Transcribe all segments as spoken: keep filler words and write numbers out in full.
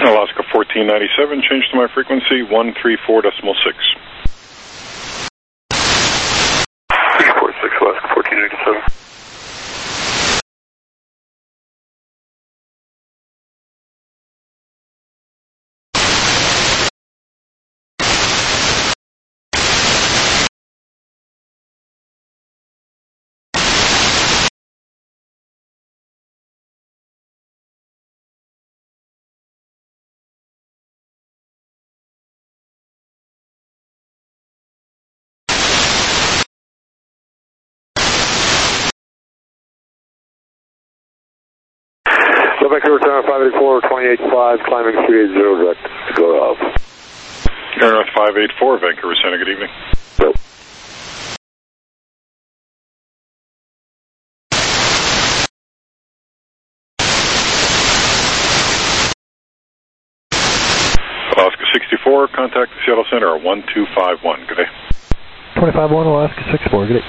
Alaska fourteen ninety-seven, change to my frequency, one three four decimal six. three four six, Alaska fourteen ninety-seven. Vancouver Center five eight four, twenty-eight five, climbing three eighty direct, go up. Air North five eight four, Vancouver Center, good evening. Yep. Alaska sixty-four, contact the Seattle Center, one two five one, good day. twenty-five one, Alaska sixty-four, good day.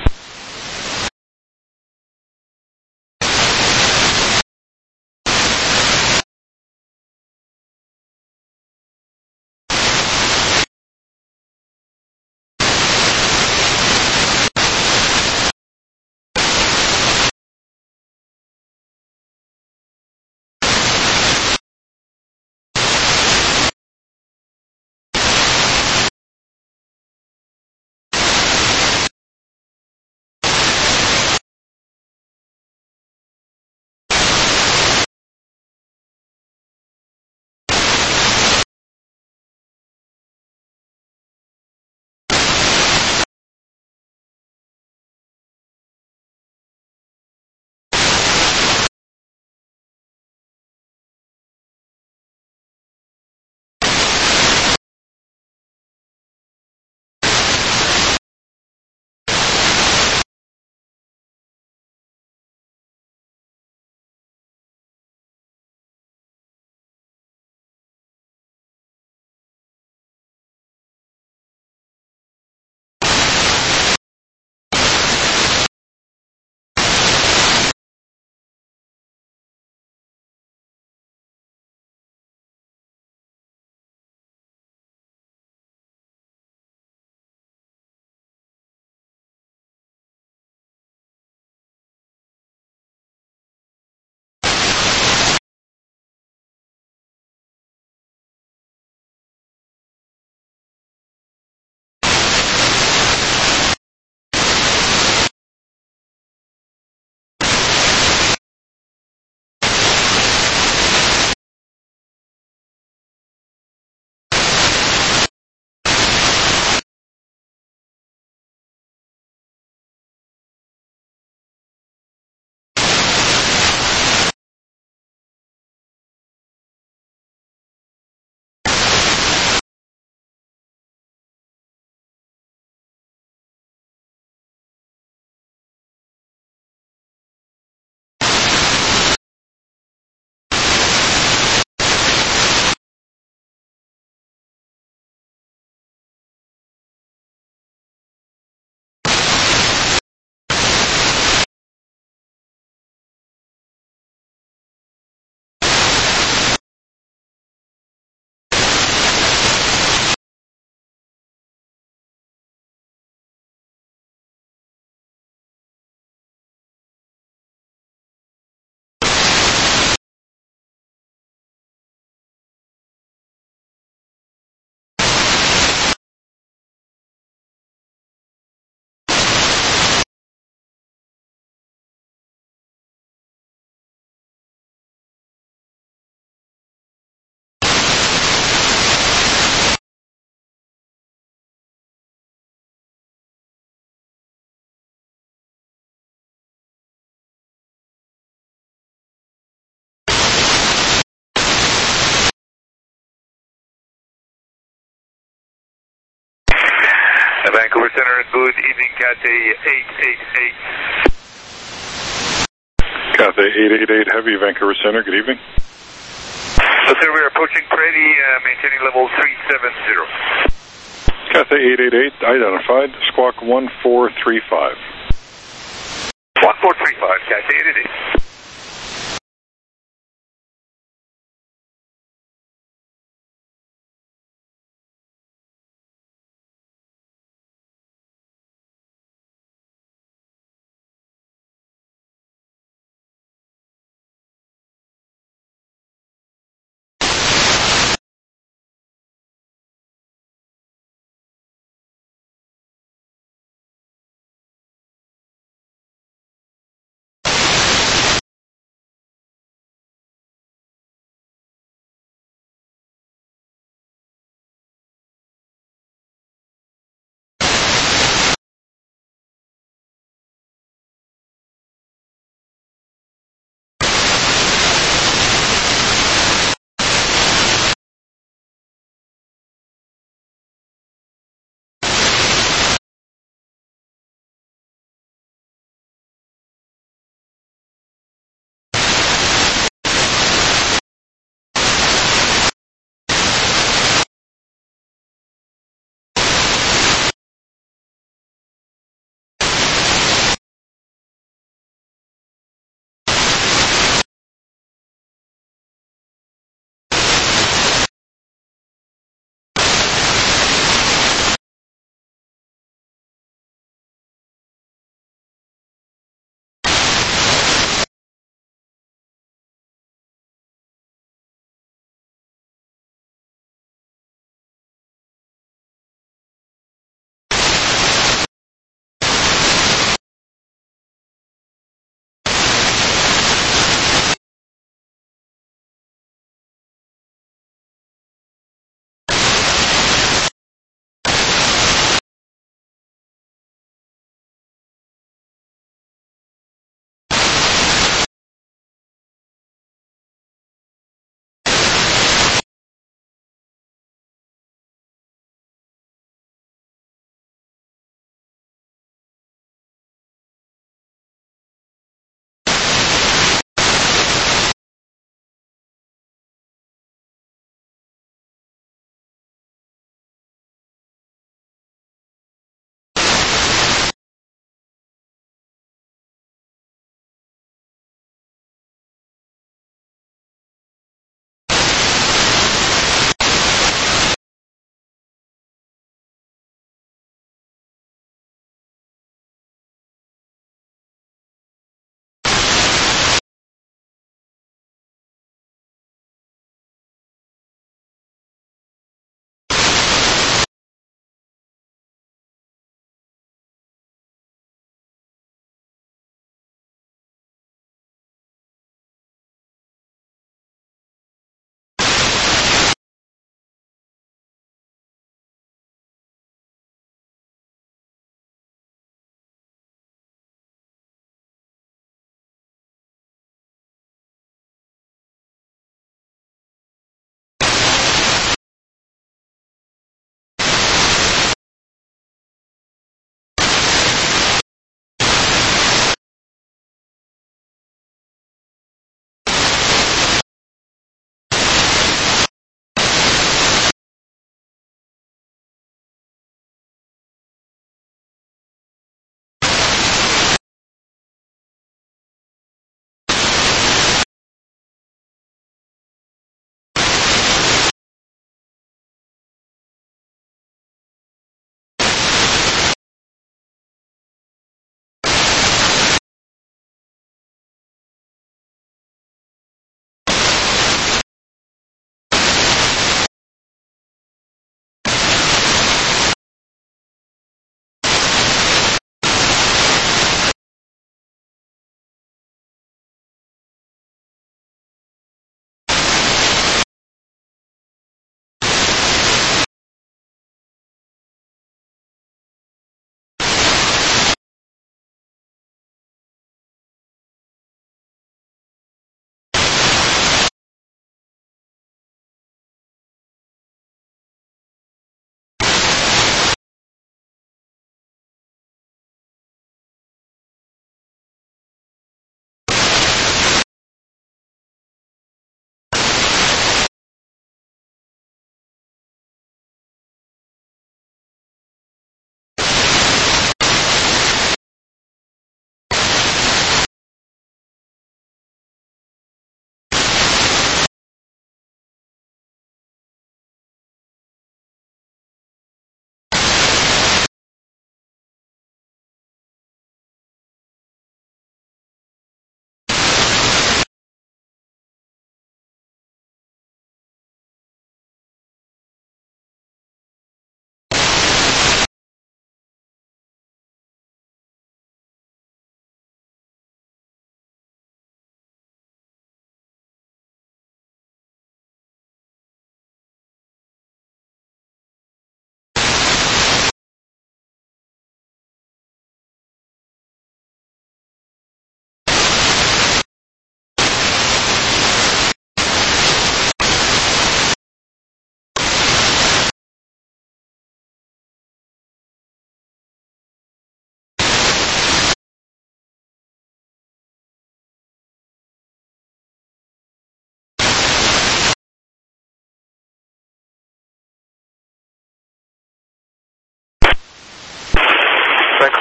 Vancouver Center, good evening, Cathay eight eight eight. Cathay eight eight eight, heavy, Vancouver Center, good evening. So, sir, we're approaching Freddy, uh, maintaining level three seven zero. Cathay eight eight eight, identified, squawk one four three five. one four three five, Cathay eight eight eight.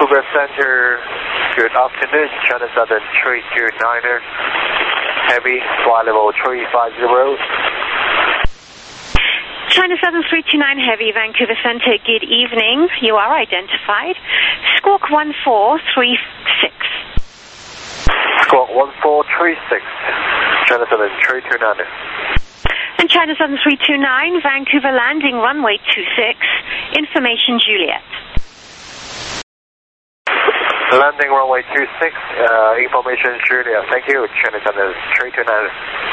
Vancouver Center, good afternoon. China Southern three two niner, heavy, flight level three five zero. China Southern three two nine Heavy, Vancouver Center, good evening. You are identified. Squawk one four three six. Squawk one four three six, China Southern three two nine. And China Southern three two nine, Vancouver landing runway two six, information Juliet. Landing runway two six, uh, information Juliet. Thank you, China Southern three two nine.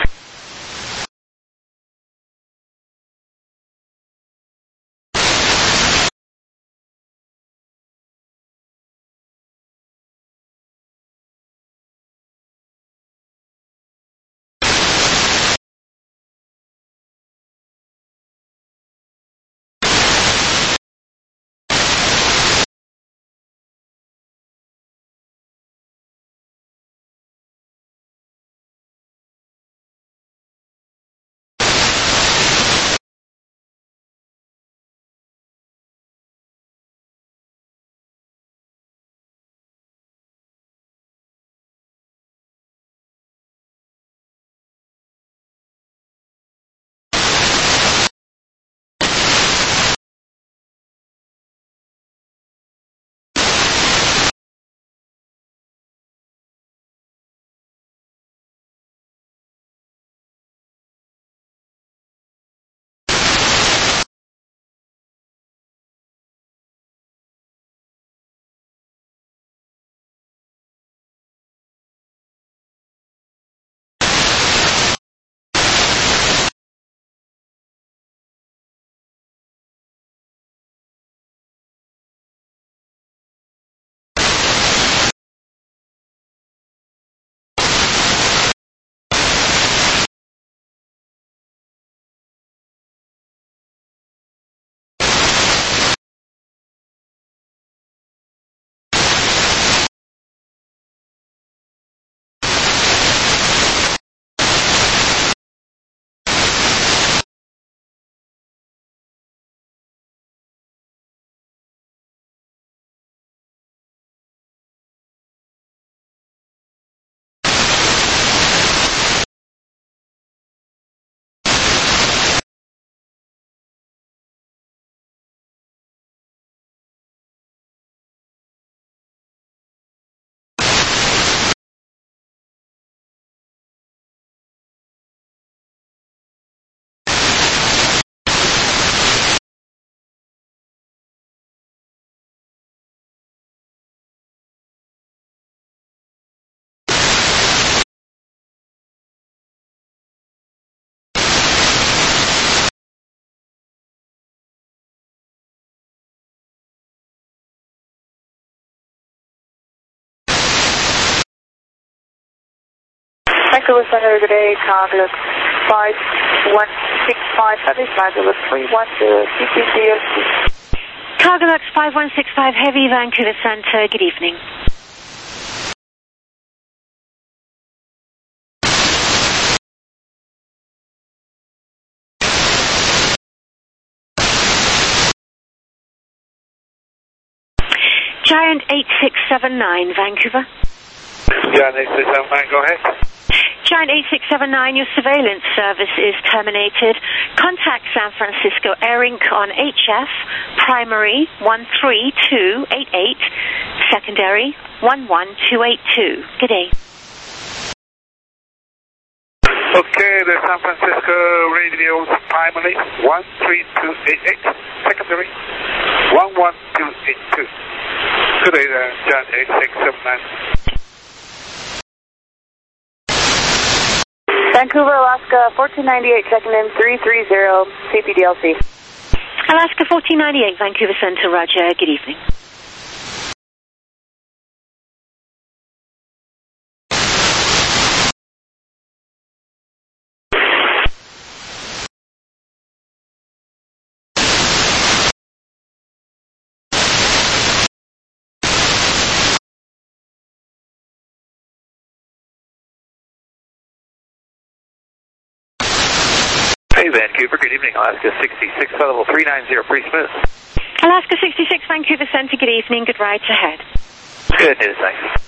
Vancouver Center, good day, Cargo five one six five, Heavy, flight level three one zero, C P D O C. Cargolux five one six five Heavy, Vancouver Center, good evening. Giant eight six seven nine, Vancouver. Giant eight six seven nine, go ahead. Giant eight six seven nine, your surveillance service is terminated. Contact San Francisco Air Incorporated on H F, primary one three two eight eight, secondary one one two eight two. Good day. Okay, the San Francisco radio primary one three two eight eight, secondary one one two eight two. Good day, uh, Giant eight six seven nine. Vancouver, Alaska, fourteen ninety-eight, checking in three three zero, C P D L C. Alaska fourteen ninety-eight, Vancouver Center, roger, good evening. Hey, Vancouver, good evening. Alaska sixty-six, level three nine zero, pretty smooth. Alaska sixty-six, Vancouver Center, good evening, good rides ahead. Good news, thanks.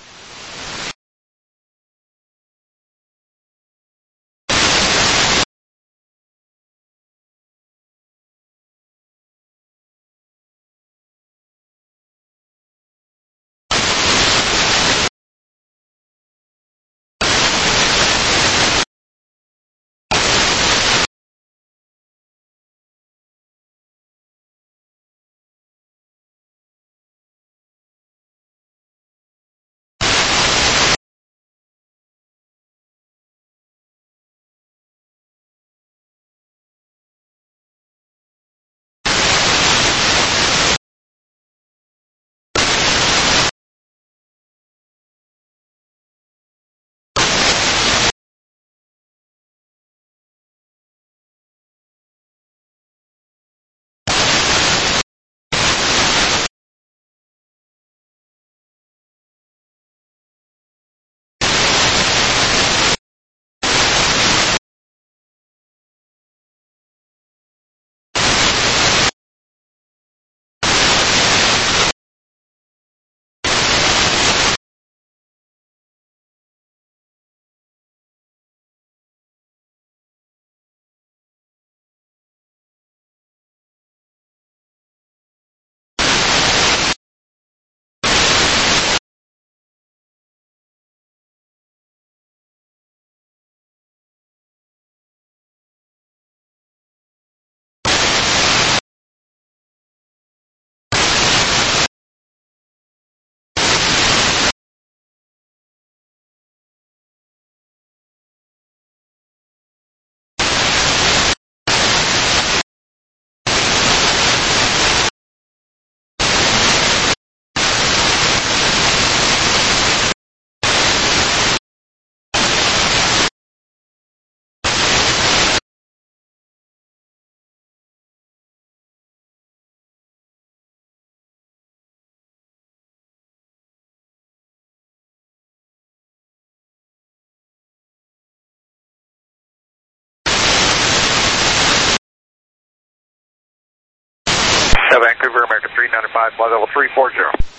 Vancouver, American three ninety-five, flight level three forty.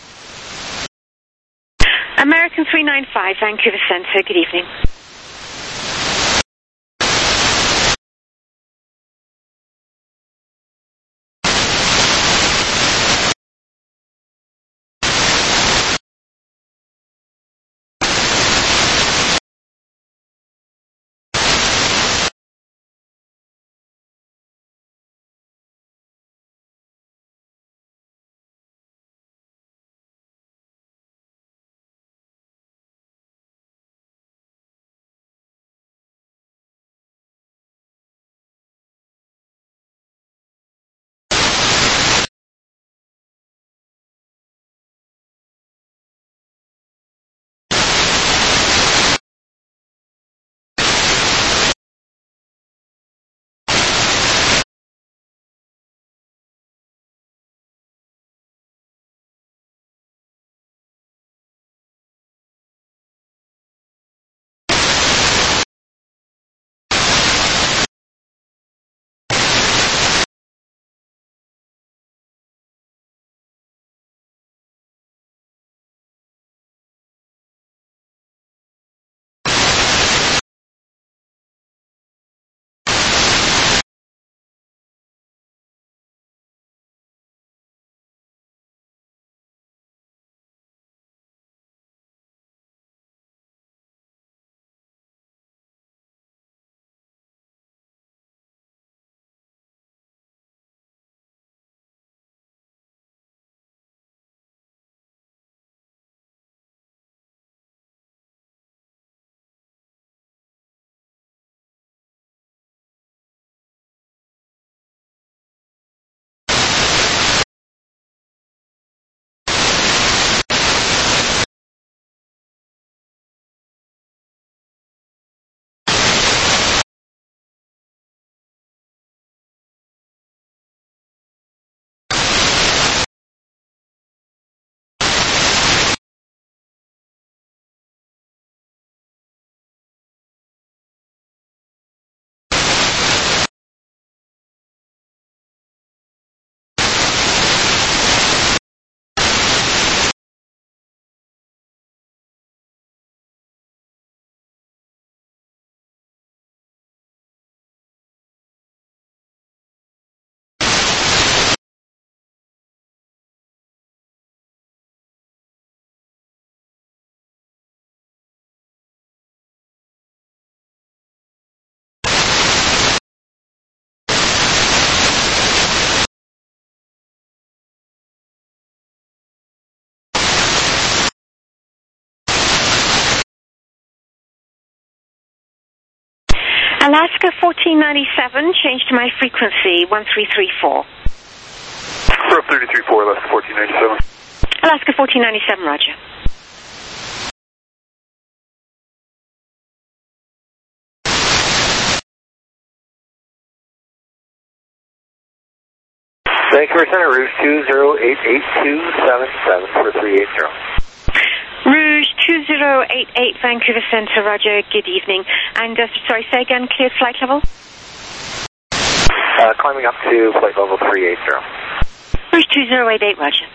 American three ninety-five, Vancouver Centre, good evening. Alaska fourteen ninety-seven, change to my frequency, one three three four. Route thirty-three four, Alaska fourteen ninety-seven. Alaska fourteen ninety-seven, roger. Vancouver Center, Rouge two zero eight eight two seven seven for three eight zero. Rouge two zero eight eight, Vancouver Center, roger, good evening. And, uh, sorry, say again, cleared flight level? Uh, climbing up to flight level three eight zero. Rouge two zero eight eight, roger.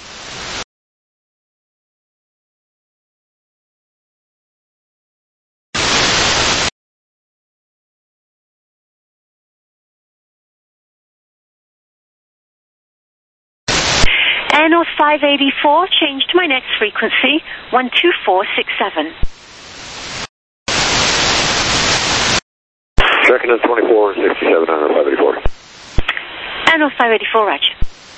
North five eighty-four, change to my next frequency, one two four six seven. Checking in twenty-four sixty-seven on five eighty-four. North five eighty-four, roger.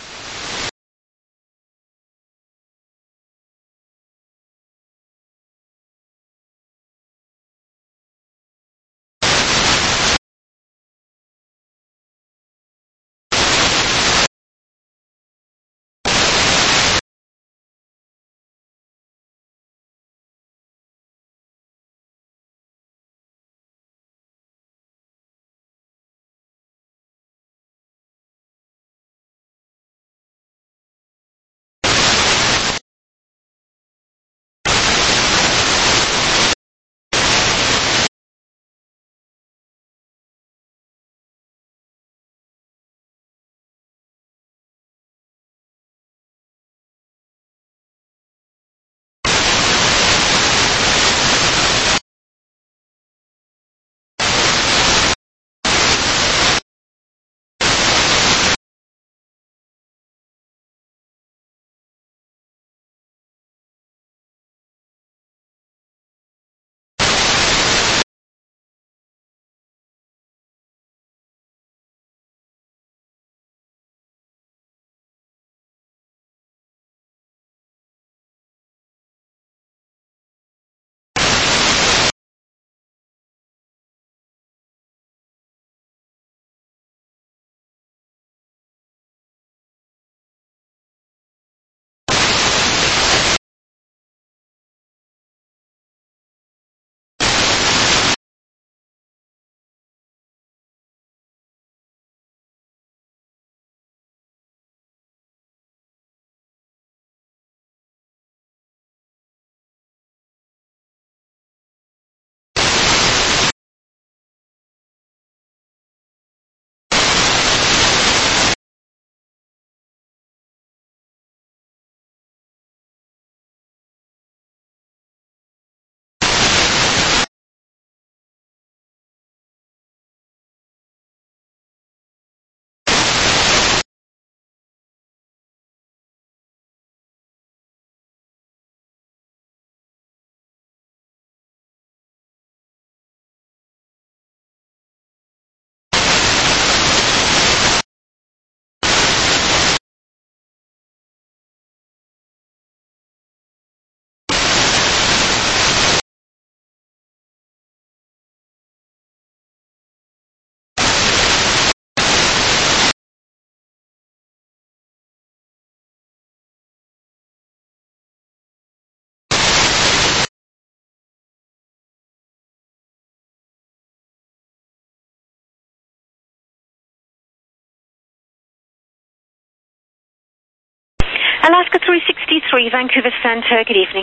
Alaska three sixty-three, Vancouver Center, good evening.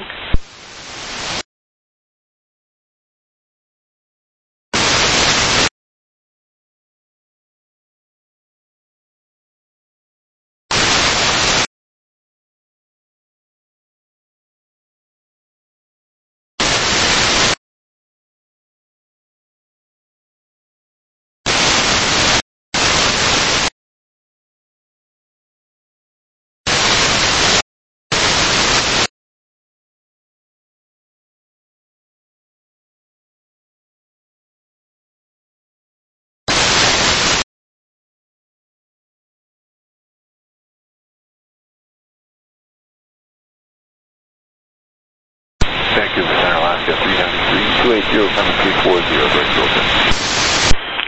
Vancouver Center, Alaska three ninety-three, two eight zero, seven three four zero, break open.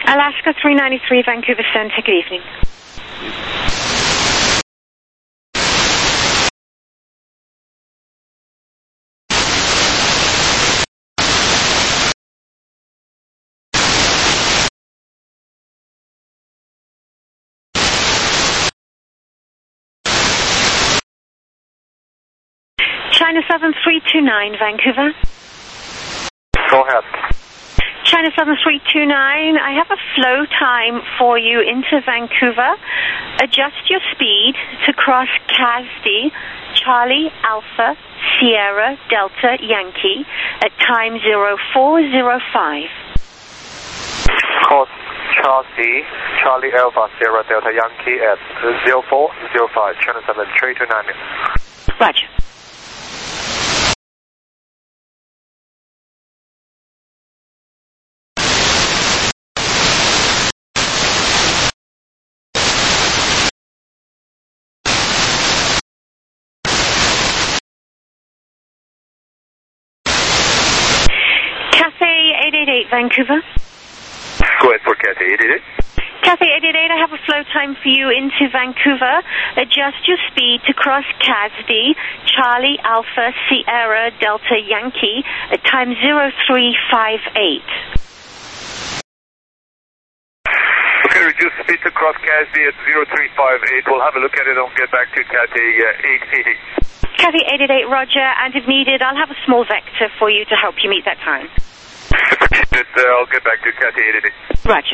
Alaska three ninety-three, Vancouver Center, good evening. China Southern three two nine, Vancouver. Go ahead. China Southern three two nine, I have a flow time for you into Vancouver. Adjust your speed to cross C A S D, Charlie Alpha Sierra Delta Yankee at time zero four zero five. Course Charlie, Charlie Alpha Sierra Delta Yankee at zero four zero five, China Southern three two nine. Roger. Cathay eight eight eight, Vancouver. Go ahead for Cathay eight eight eight. Cathay eight eight eight, I have a flow time for you into Vancouver. Adjust your speed to cross C A S D, Charlie Alpha Sierra Delta Yankee at time zero three five eight. Okay, reduce speed to cross C A S D at zero three five eight. We'll have a look at it and get back to Cathay uh, eight eight eight. Cathay eight eight eight, roger, and if needed, I'll have a small vector for you to help you meet that time. Appreciate it. Uh, I'll get back to Cathay eight eight eight. Roger.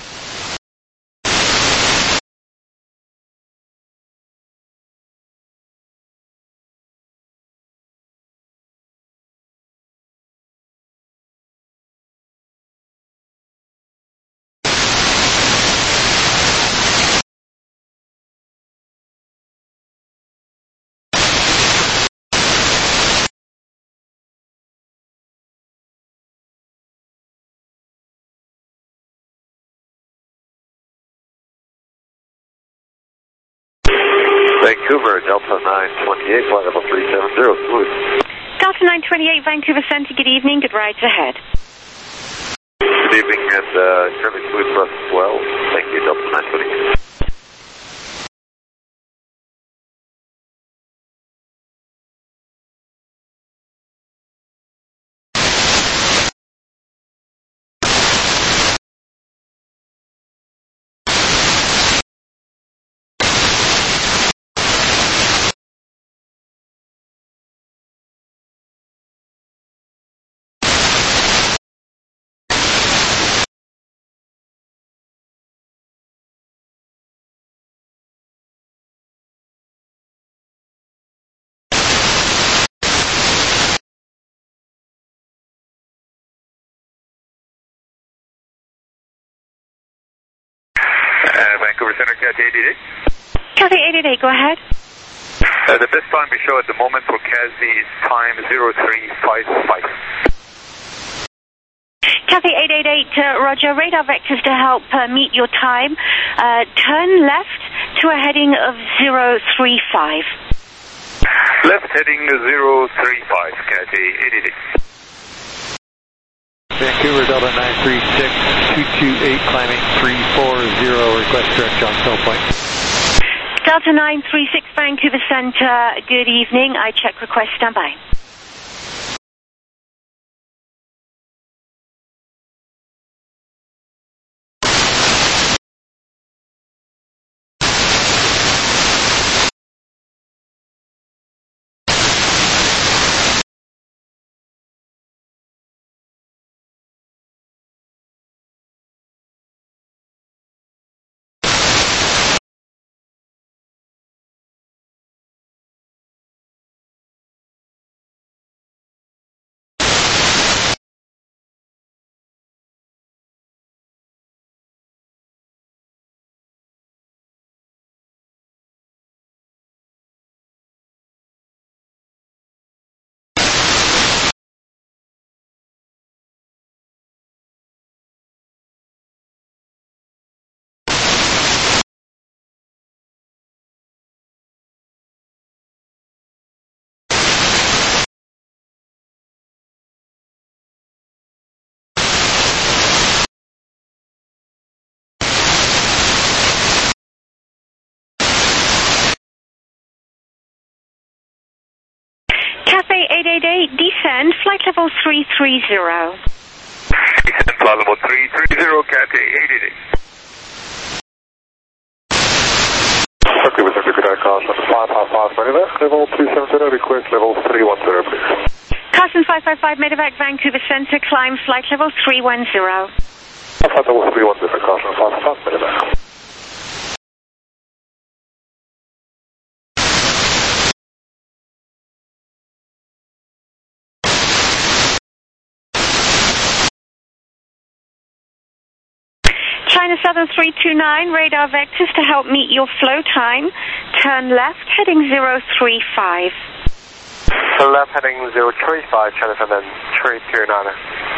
Vancouver, Delta nine twenty-eight, flight level three seven zero, smooth. Delta nine twenty-eight, Vancouver Center, good evening, good rides ahead. Good evening, and uh, fairly smooth for us as well. Thank you, Delta nine twenty-eight. Vancouver Center, Cathay eight eight eight. Cathay eight eight eight, go ahead. Uh, the best time we show at the moment for C A S D is time zero three five five. Cathay eight eight eight, uh, roger, radar vectors to help uh, meet your time. Uh, turn left to a heading of zero three five. Left heading zero three five, Cathay eight eight eight. Vancouver Delta nine three six, two two eight, climbing three four zero, request direct on cell point. Delta nine three six, Vancouver Center, good evening. I check request, standby. Cathay eight eight eight, descend, flight level three three zero. Descend, flight level three three zero, Cathay eight eight eight. Okay, with the good call, five five five, left, level two seven zero, request level three one zero, please. Carson five five five, Medevac, Vancouver Center, climb, flight level three one zero. Flight level three one zero, Carson five five five, Medevac. China Southern three two nine, radar vectors to help meet your flow time. Turn left, heading zero three five. Turn left, heading zero three five, China Southern three two nine.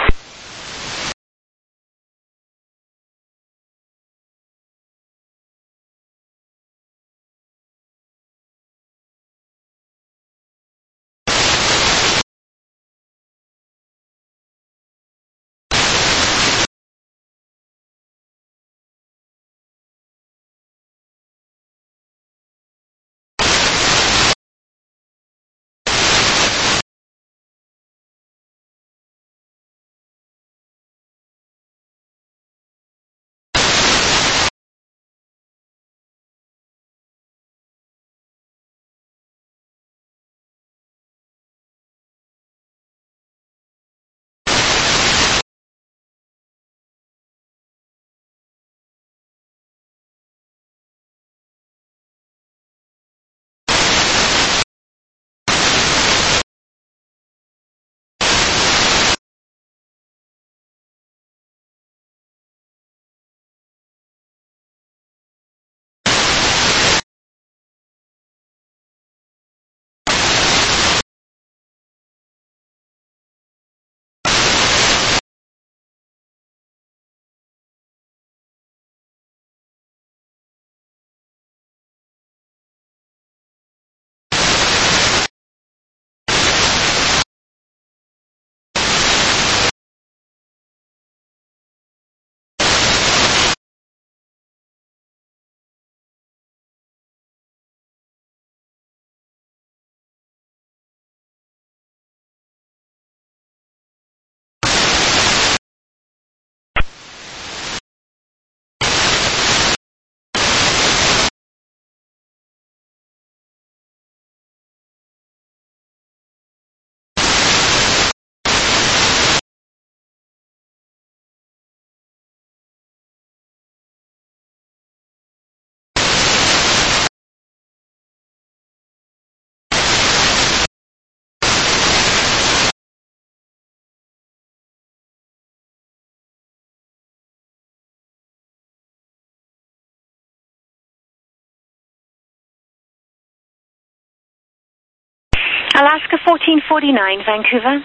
Alaska fourteen forty-nine, Vancouver.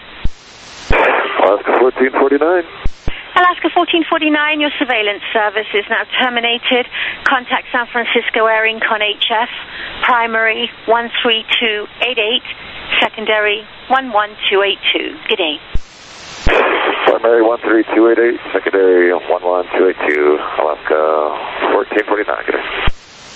Alaska fourteen forty-nine. Alaska fourteen forty-nine, your surveillance service is now terminated. Contact San Francisco Air Inc on H F. Primary one three two eight eight. Secondary one one two eight two. Good day. Primary one three two eight eight. Secondary one one two eight two. Alaska fourteen forty-nine. Good day.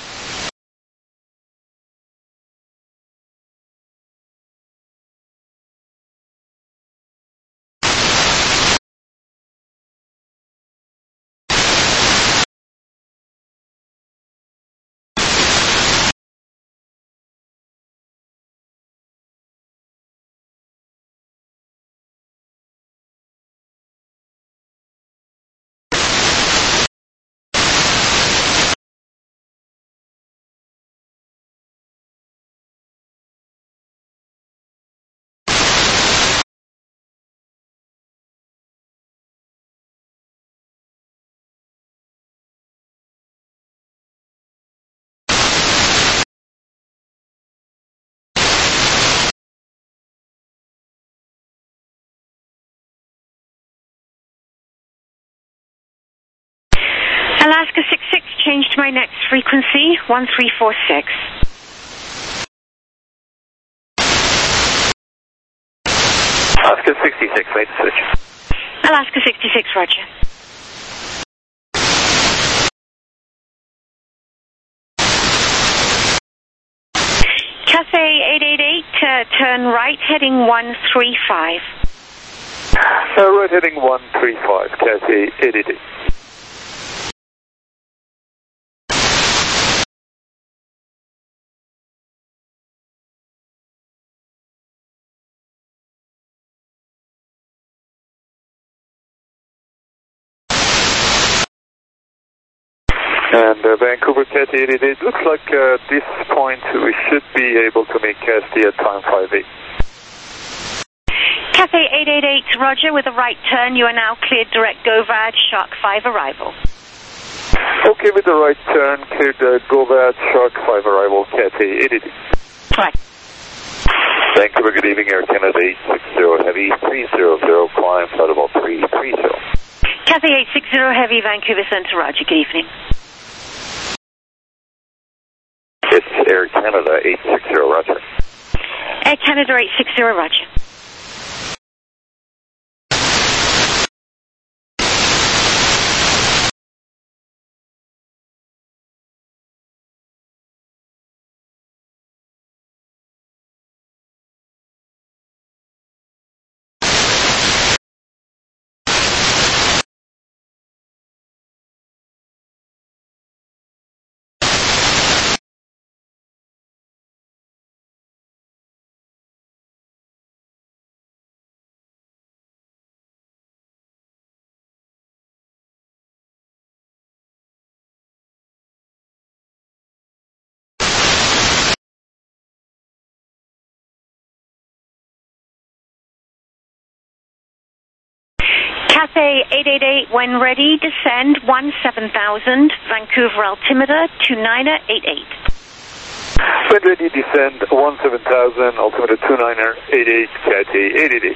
Alaska six six, change to my next frequency, one three four six. Alaska sixty-six, made the switch. Alaska sixty-six, roger. Cathay eight eight eight, uh, uh, turn right, heading one three five. Uh, right heading one three five, Cathay eight eight eight. And uh, Vancouver Cathay eight eight eight, looks like uh, at this point we should be able to make Cathay at time five eight. Cathay eight eight eight, roger, with a right turn, you are now cleared direct GOVAD, Shark five arrival. Okay, with the right turn, cleared uh, GOVAD, Shark five arrival, Cathay eight eight eight. Right. Vancouver, good evening, Air Canada eight six zero Heavy, three zero zero, climb, flight level three three zero. Cathay eight six zero Heavy, Vancouver Centre, roger, good evening. It's Air Canada eight six zero, roger. Air Canada eight six zero, roger. Cathay eight eight eight, when ready, descend one seven thousand, Vancouver altimeter two niner eight eight. When ready, descend one seven thousand, altimeter two niner eight eight, Cathay eight eight eight.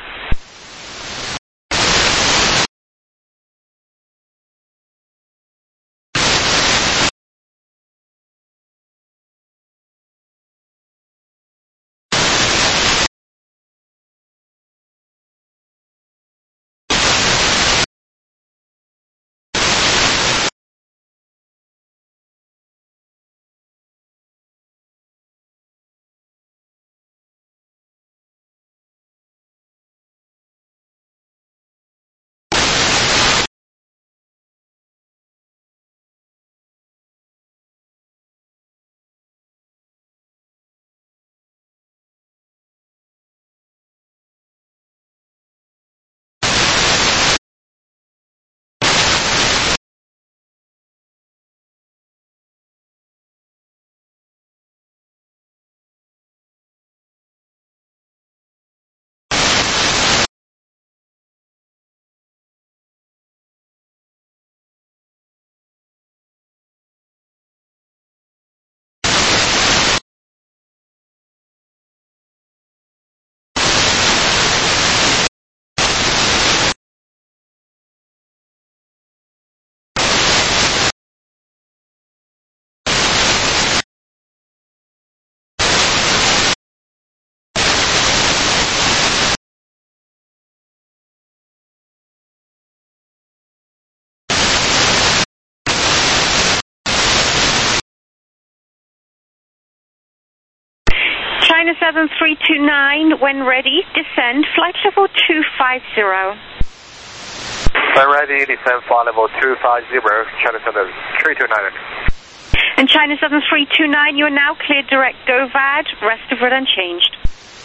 China seven three two nine, when ready, descend flight level two five zero. When ready, descend flight level two five zero, China seven three two nine. And China seven three two nine, you are now cleared direct GOVAD, rest of it unchanged.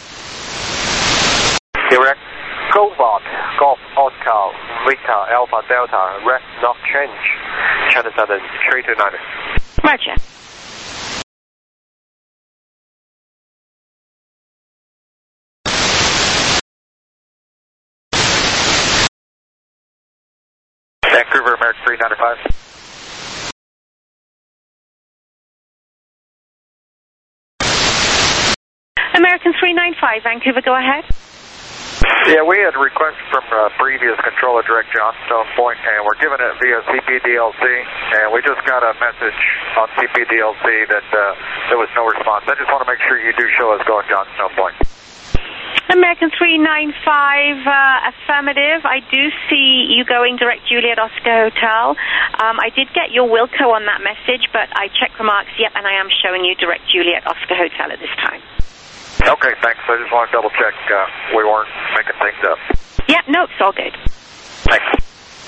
Direct GOVAD, Golf Oscar, Victor Alpha Delta, rest not change, China seven three two nine. Roger. Vancouver, American three ninety-five. American three ninety-five, Vancouver, go ahead. Yeah, we had a request from uh, previous controller direct Johnstone Point, and we're giving it via C P D L C, and we just got a message on C P D L C that uh, there was no response. I just want to make sure you do show us going Johnstone Point. American three ninety-five, uh, affirmative. I do see you going direct Juliet Oscar Hotel. Um, I did get your Wilco on that message, but I checked remarks, yep, and I am showing you direct Juliet Oscar Hotel at this time. Okay, thanks. I just want to double check uh, we weren't making things up. Yeah, no, it's all good. Thanks.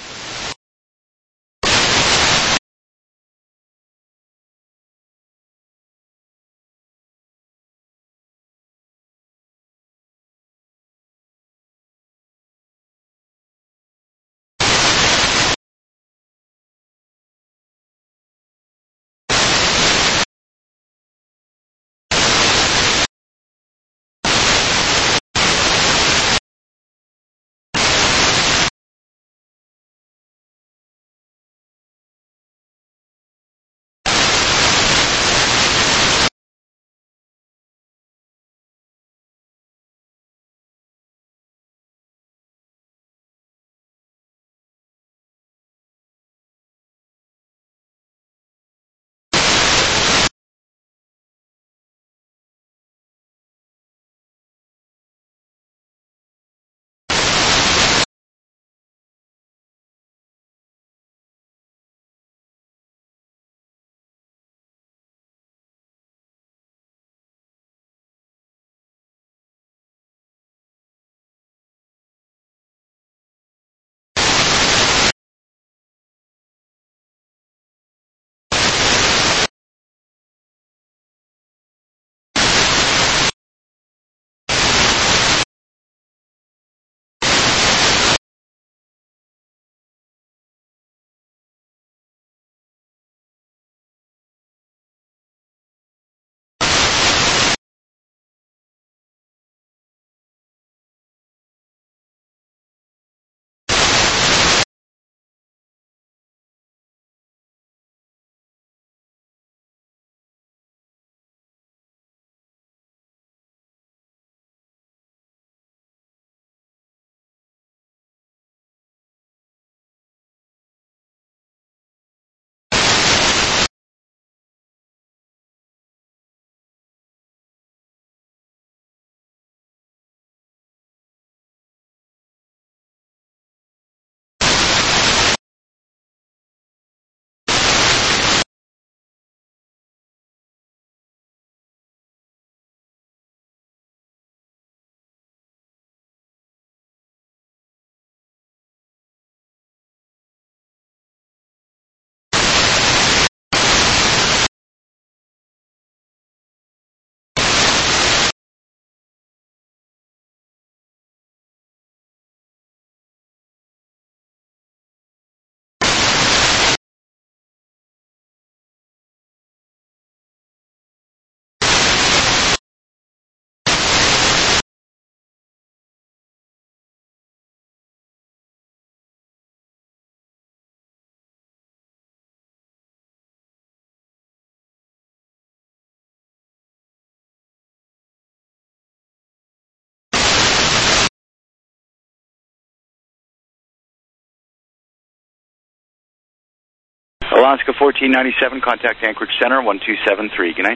Alaska fourteen ninety-seven, contact Anchorage Center, one two seven three. Good night.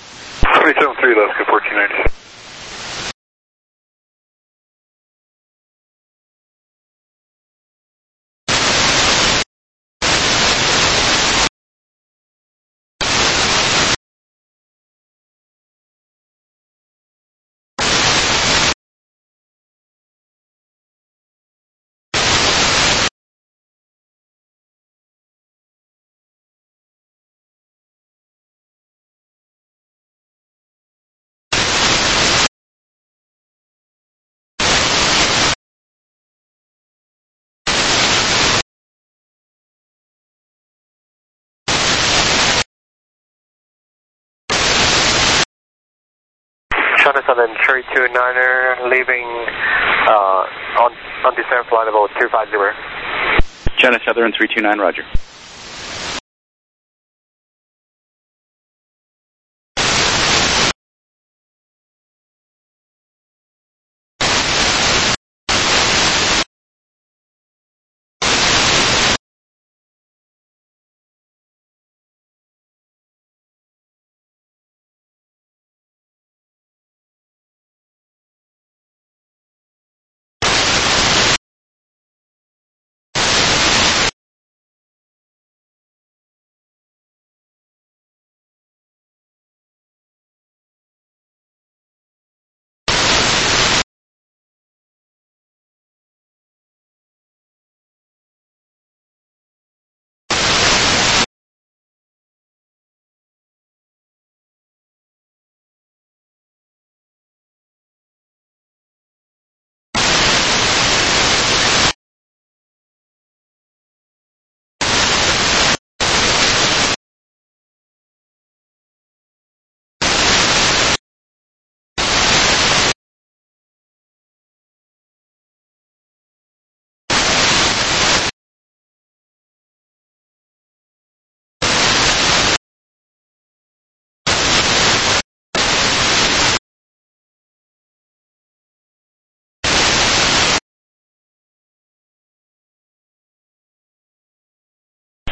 three seven three, Alaska fourteen ninety-seven. China Southern three two niner, leaving uh, on, on descent flight level two five zero. China Southern three two nine, roger.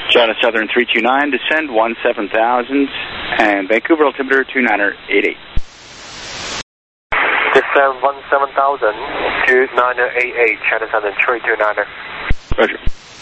China Southern three two nine, descend one seven thousand, and Vancouver altimeter two niner eight eight. Descend one seven thousand, two niner eight eight, China Southern three two niner. Roger.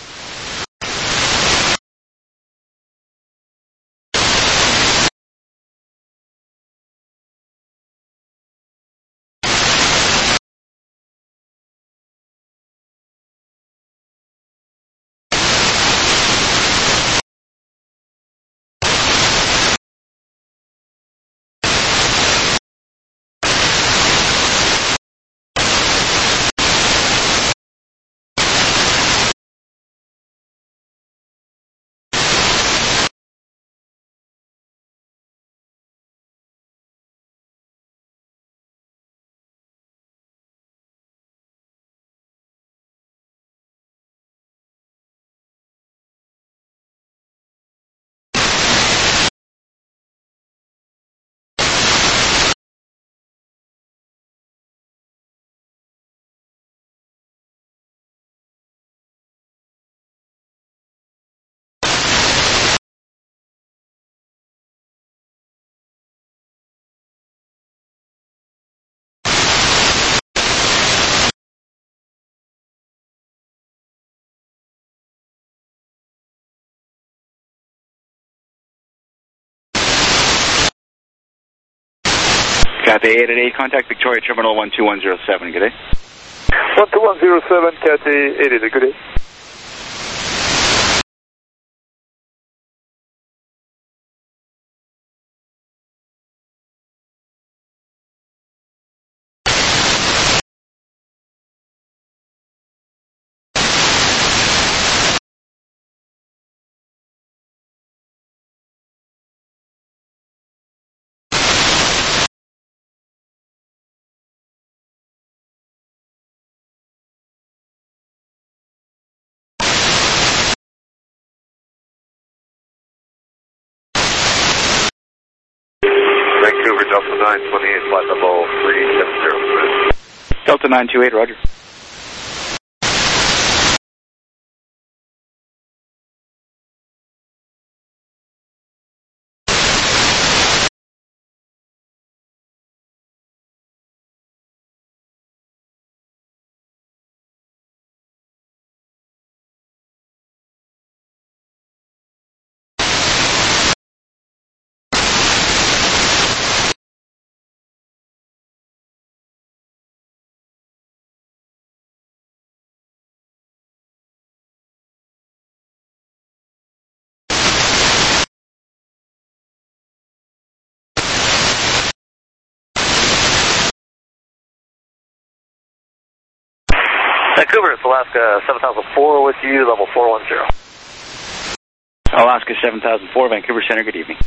Cathay eight eight eight, contact Victoria Terminal one two one zero seven, good day. one two one zero seven, Cathay eight eight eight, good day. Vancouver Delta nine twenty-eight, flight level three seven zero. Delta nine two eight, roger. Vancouver, it's Alaska seven thousand four with you, level four one zero. Alaska seven thousand four, Vancouver Center, good evening.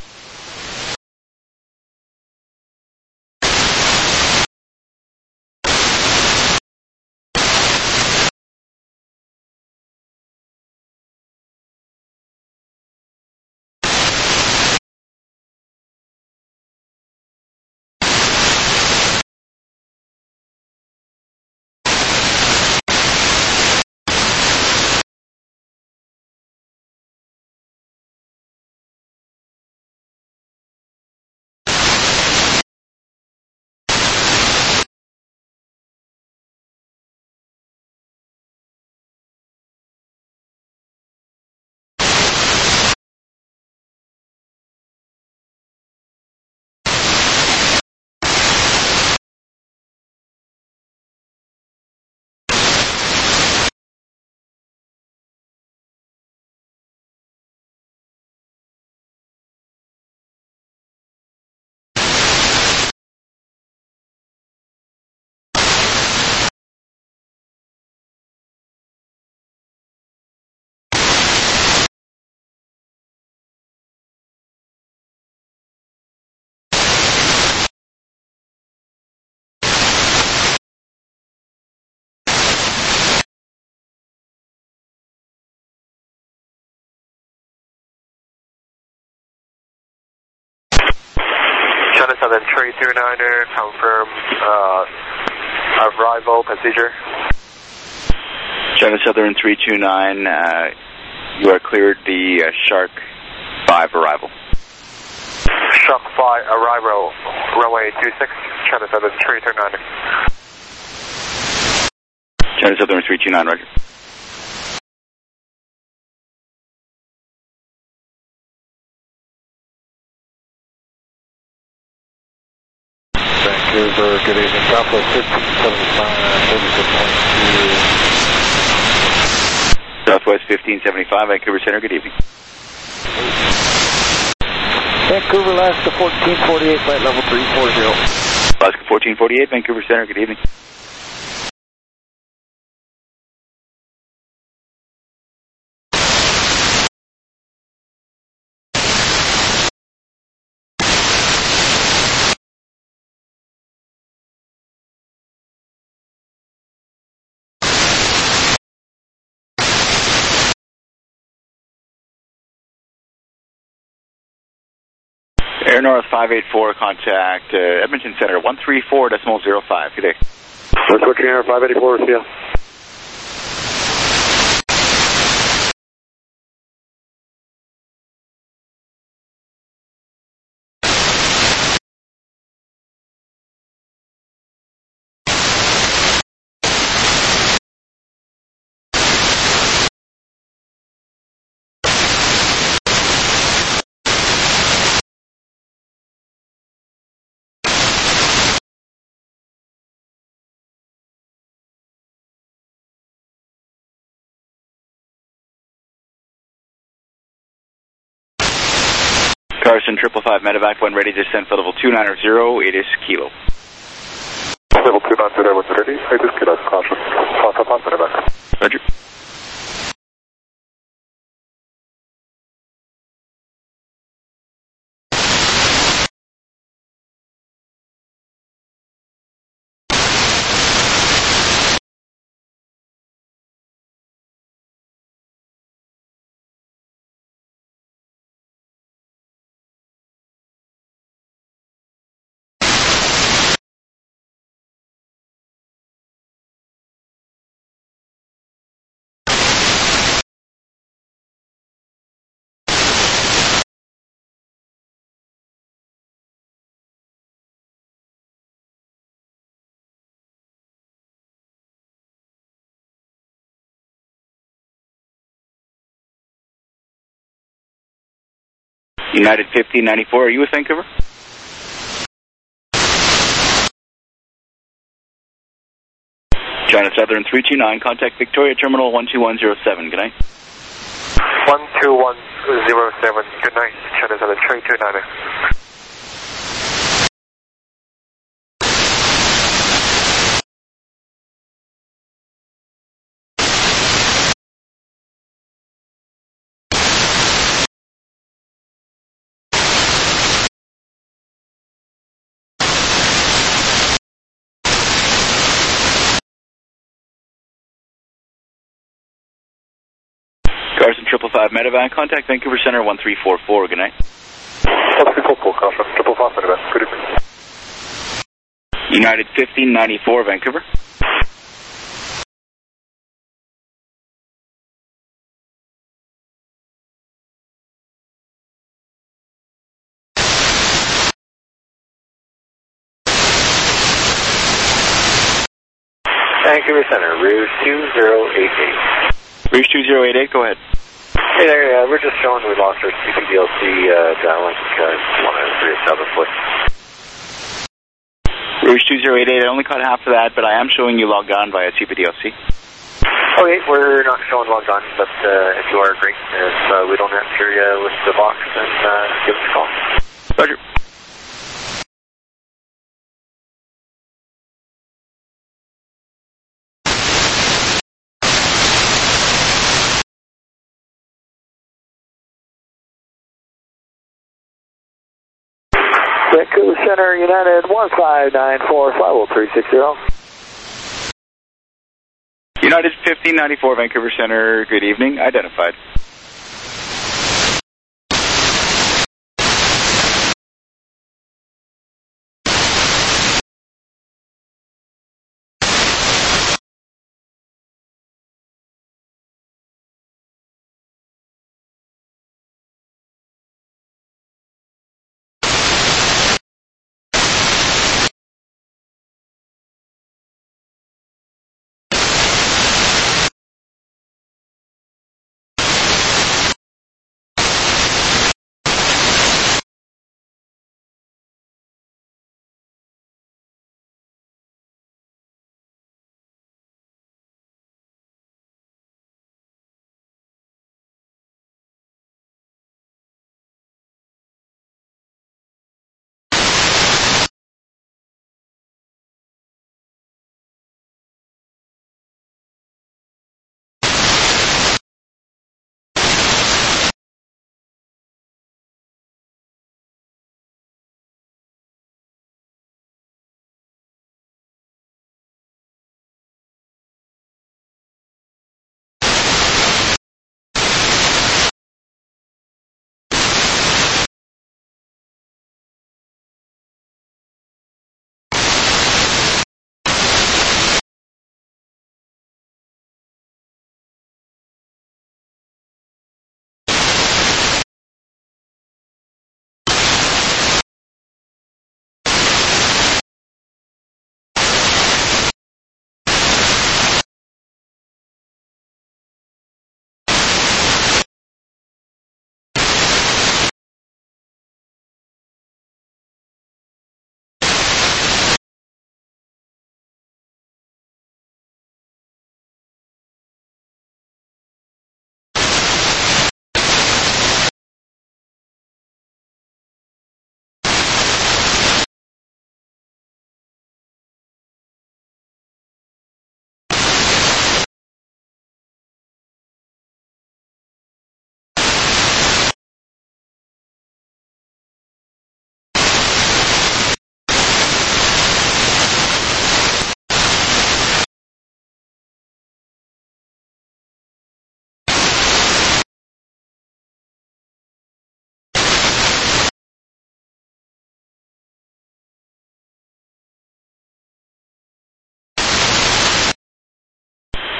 China Southern three two niner, confirm uh, arrival procedure. China Southern three two nine, uh, You are cleared the uh, Shark five arrival. Shark five arrival, runway two six, China Southern three two nine. China Southern three two nine, roger. Vancouver, good evening. Southwest fifteen seventy-five, thirty-six point two. Southwest fifteen seventy-five, Vancouver Center, good evening. Vancouver, Alaska fourteen forty-eight, flight level three forty. Alaska fourteen forty-eight, Vancouver Center, good evening. Air North five eight four, contact uh, Edmonton Center, one three four decimal zero five. Good day. Northwestern Air five eighty-four, see ya. Carson, triple five medevac, when ready, descent for level two nine zero, it is Kilo. Level two nine zero, when ready, it is Kilo, caution. Papa, papa, medevac. Roger. United fifteen ninety-four, are you with Vancouver? China Southern three two nine, contact Victoria Terminal one two one zero seven, good night. one two one zero seven, good night, China Southern three two nine. Carson, triple five medevac, contact Vancouver Center one three four four, good night. one three four four, caution, triple five medevac, good evening. United fifteen ninety-four, Vancouver. Vancouver Center, Rouge two zero eight eight. Rouge two zero eight eight, go ahead. Hey there, uh, we're just showing we lost our C P D L C uh, downlink, uh, one oh three seven foot. Rouge two zero eight eight, I only caught half of that, but I am showing you logged on via C P D L C. Okay, we're not showing logged on, but uh, if you are, great. If uh, we don't answer you with the box, then uh, give us a call. Roger. Vancouver Center, United one five nine four, flight level three six zero. United fifteen ninety-four, Vancouver Center, good evening, identified.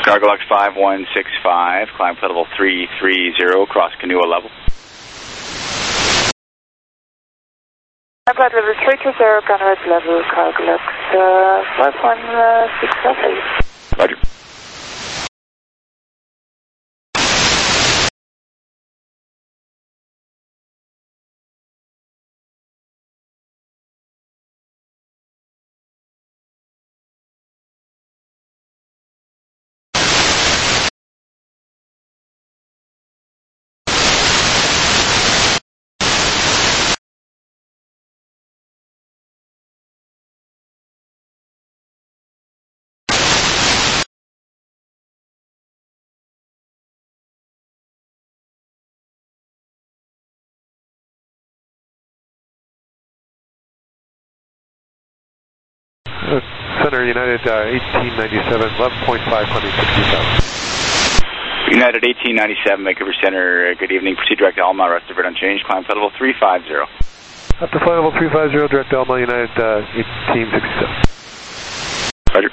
Cargolux five one six five, climb flight level three three zero, cross Canoa level. Flight level three two zero, gunway level, Cargolux uh, five one six five. Roger. Center United uh, eighteen ninety-seven, eleven point five, climbing sixty thousand. United eighteen ninety-seven, Vancouver Center, good evening. Proceed direct to Alma, rest of it unchanged. Climb flight level three five zero. Up to flight level three five zero, direct to Alma, United uh, eighteen sixty-seven. Roger.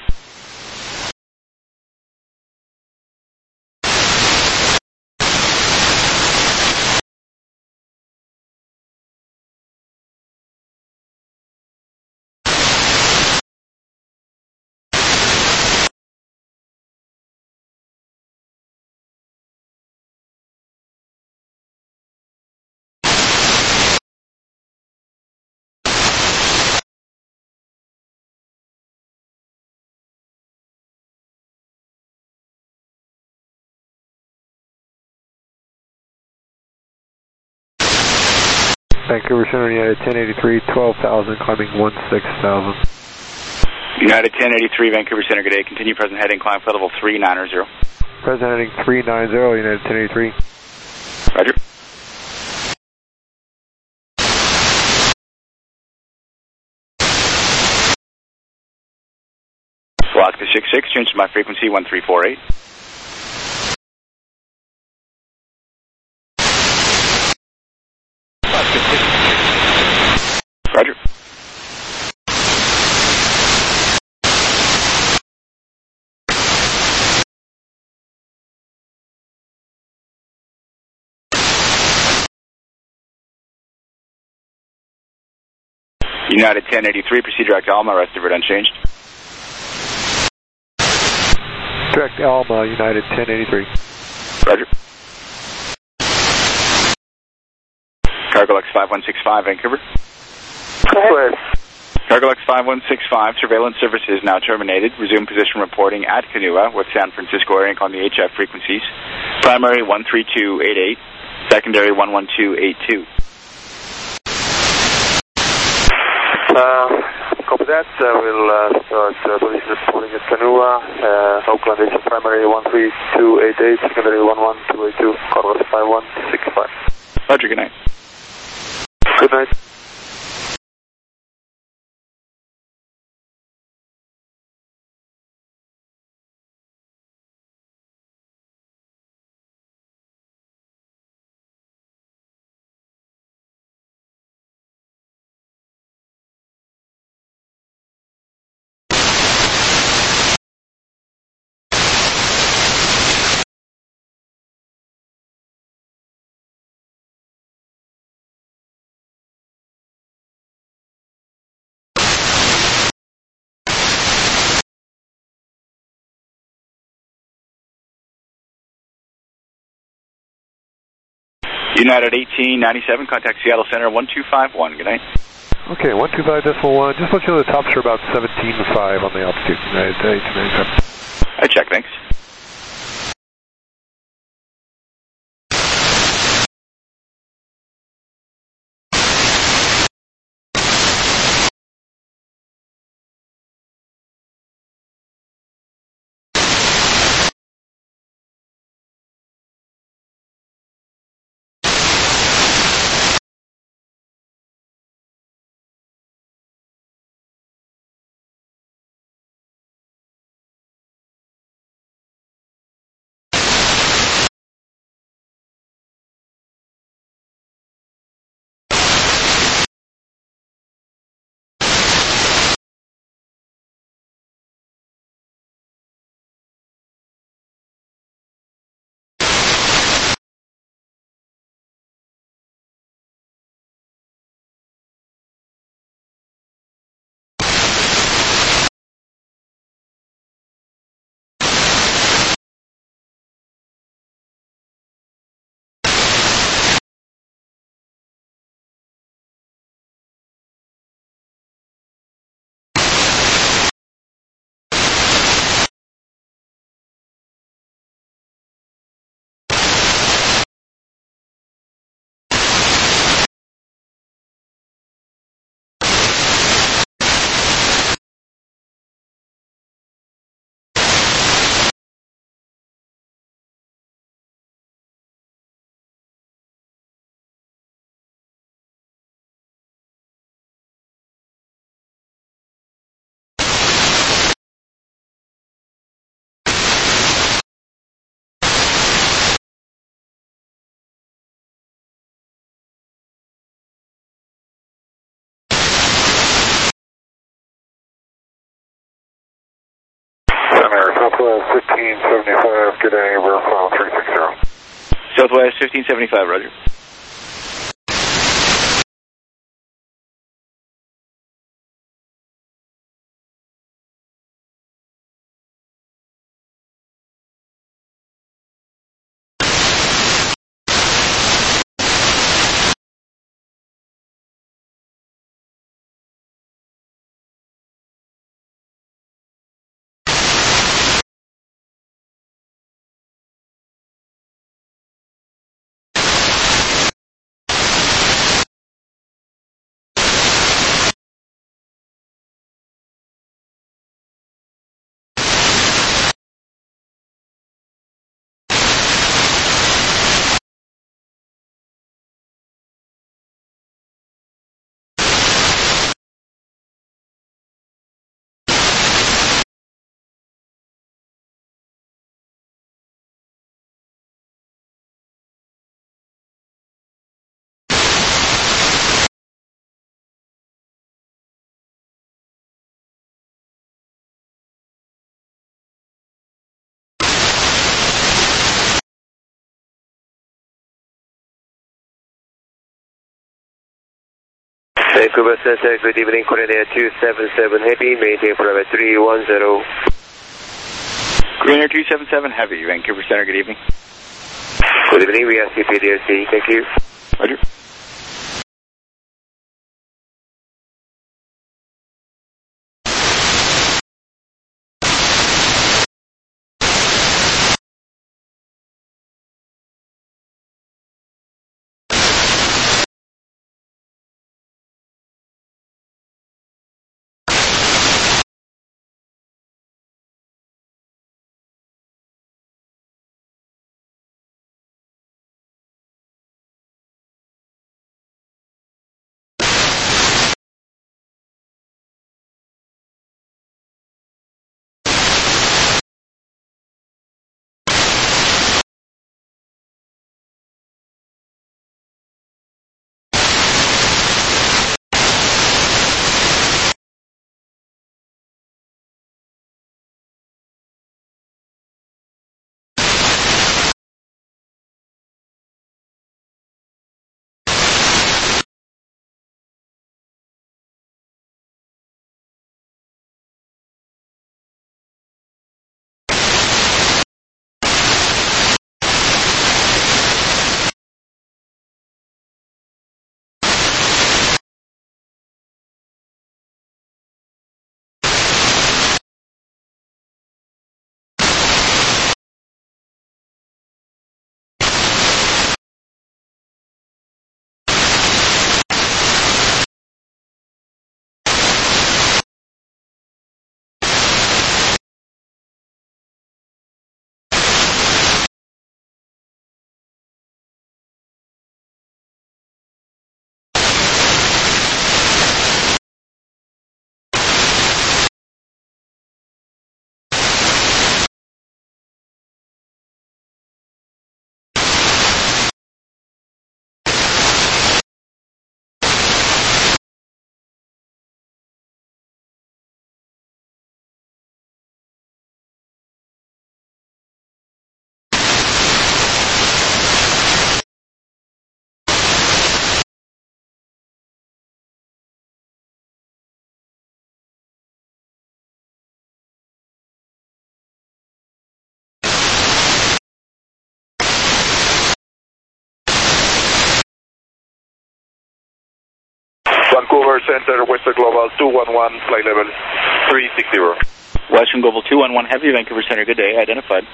Vancouver Center United ten eighty-three, twelve thousand, climbing sixteen thousand. United ten eighty-three, Vancouver Center, good day. Continue present heading, climb flight level three nine zero. Present heading three nine zero, United ten eighty-three. Roger. Alaska six six, change to my frequency one three four eight. Roger. United ten eighty-three, proceed direct to Alma, rest of it unchanged. Direct Alma, United ten eighty-three. Roger. Cargolux five one six five, Vancouver. Go ahead. Cargolux five one six five, surveillance services now terminated. Resume position reporting at Canoa with San Francisco AirLink on the H F frequencies. Primary one three two eight eight, secondary one one two eight two. Uh, copy that. Uh, we'll uh, start uh, position reporting at Canoa. Uh, Oakland H F primary one three two eight eight, secondary one one two eight two, Cargolux five one six five. Roger, good night. Good night. United eighteen ninety-seven, contact Seattle Center one two five one. Good night. Okay, one two five decimal one. Just let you know the tops are about seventeen five on the altitude. United eighteen ninety-seven. I check, thanks. Southwest fifteen seventy-five, good day, verify three six zero. Southwest fifteen seventy-five, roger. Vancouver Center, good evening, Corinair two seven seven Heavy, maintain private three one zero. Corinair two seven seven Heavy, Vancouver Center, good evening. Good evening, we are C P D L C, thank you. Roger. Vancouver Center, Western Global two one one, flight level three six zero. Western Global two one one Heavy, Vancouver Center, good day, identified.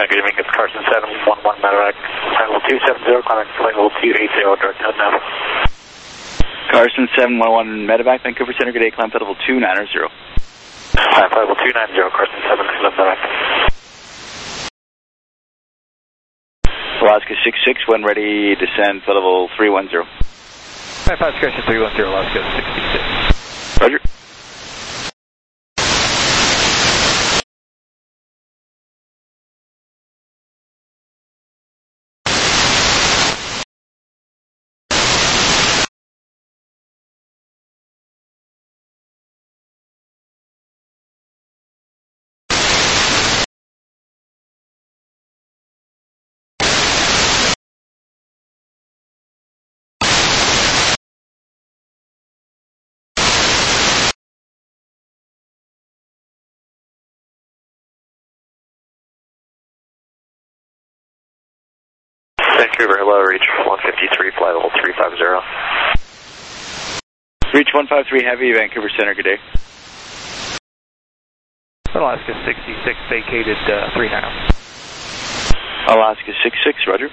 Yeah, good evening. It's Carson seven one one Medevac. Flight level two seven zero, climbing flight level two eight zero, direct head now. Carson seven one one Medevac, Vancouver Center, good day, climb flight level two nine zero. Climb flight level two nine zero, Carson seven Medevac. Alaska six six, when ready, descend flight level three one zero. Hi, Pat Discretion three one zero, Alaska sixty-six. Roger. Vancouver, hello, reach one fifty-three, flight level three five zero. Reach one five three Heavy, Vancouver Center, good day. Alaska sixty-six, vacated uh, three nine zero. Alaska six six, roger.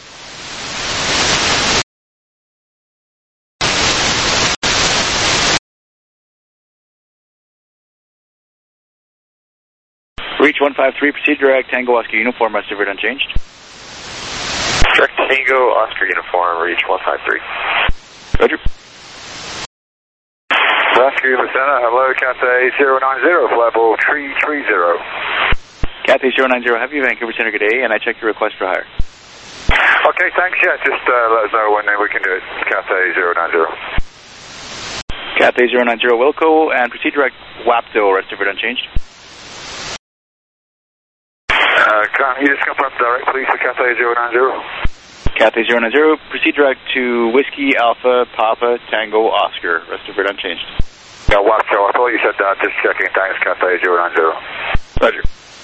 Reach one five three, proceed direct, Tango Oscar uniform, rest of it unchanged. Direct Tango Oscar uniform, reach one five three. Roger. Oscar Lucena, hello, Cathay zero nine zero, level three three zero. Cathay zero nine zero, Heavy, Vancouver Center, good day, and I check your request for hire. Okay, thanks, yeah, just uh, let us know when we can do it. Cathay zero nine zero. Cathay zero nine zero, Wilco, and proceed direct, Wapto, rest of it unchanged. Uh, can you just confirm direct, please, for Cathay zero nine zero? Cathay zero nine zero, proceed direct to Whiskey Alpha Papa Tango Oscar, rest of it unchanged. Yeah, Wapto, I thought you said that, just checking, thanks, Cathay zero nine zero. Roger.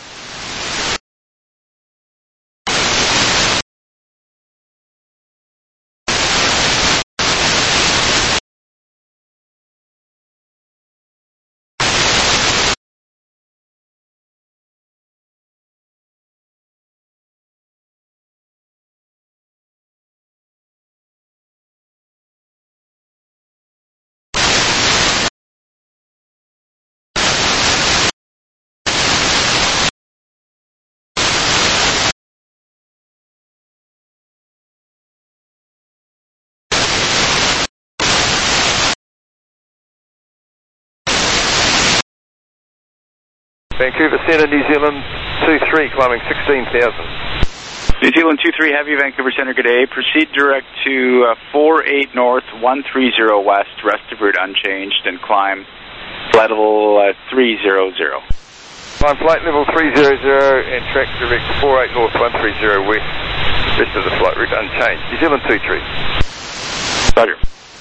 Vancouver Center, New Zealand two three, climbing sixteen thousand. New Zealand two three Heavy, Vancouver Center, good day. Proceed direct to uh, four eight North, one three zero West, rest of route unchanged, and climb flight level uh, three zero zero. Climb flight level three zero zero and track direct to four eight North, one three zero West, rest of the flight route unchanged. New Zealand two three. Roger.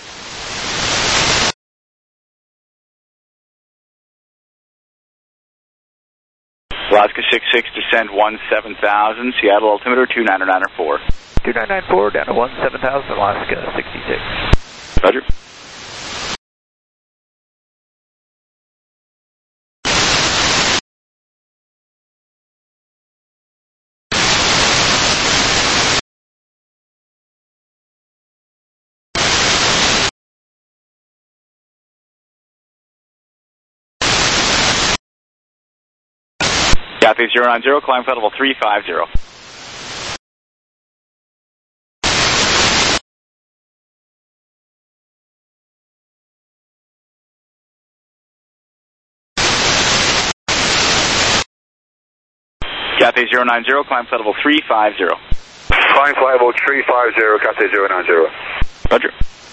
Alaska six six, descend one seven thousand, Seattle altimeter two nine nine four. two nine nine four, down to one seven thousand, Alaska sixty-six. Roger. Cathay zero nine zero, climb flight level three five zero. Cathay zero nine zero, climb flight level three five zero. Climb flight level three five zero, Cathay zero nine zero. Roger.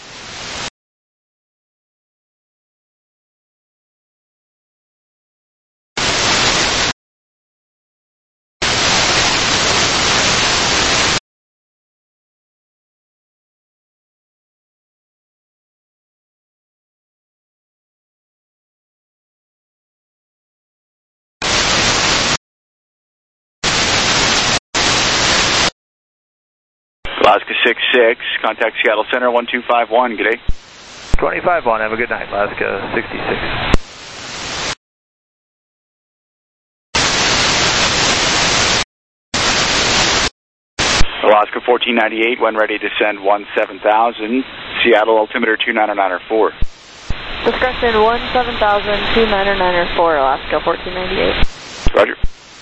Alaska six six, contact Seattle Center one two five one, good day. twenty-five one, have a good night, Alaska sixty-six. Alaska fourteen ninety-eight, when ready, descend one seven thousand. Seattle altimeter two nine nine four. Discretion one seven thousand, two nine nine four, Alaska fourteen ninety-eight. Roger.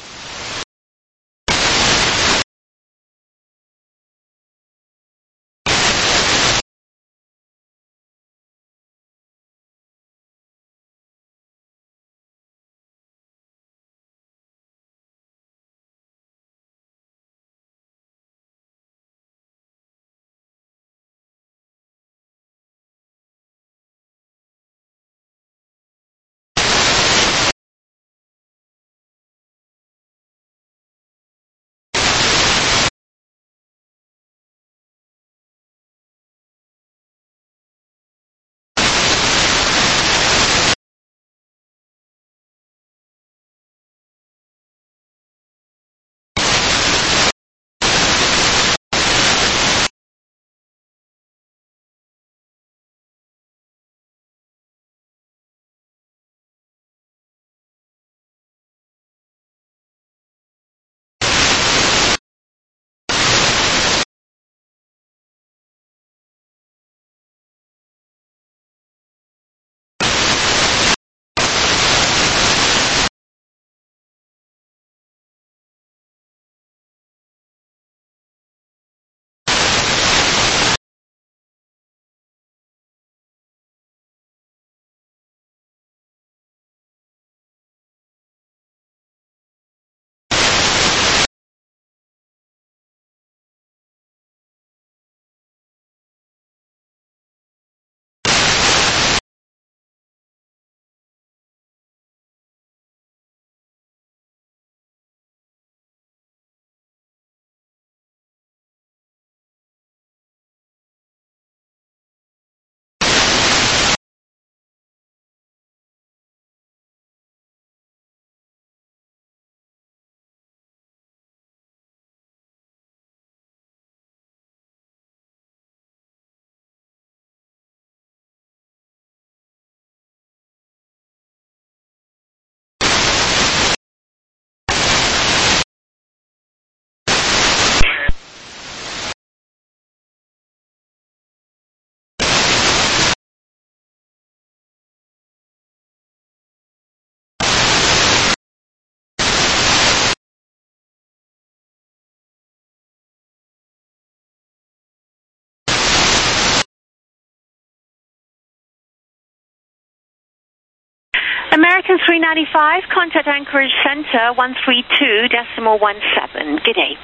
American three ninety-five, contact Anchorage Center one three two decimal one seven. Good day.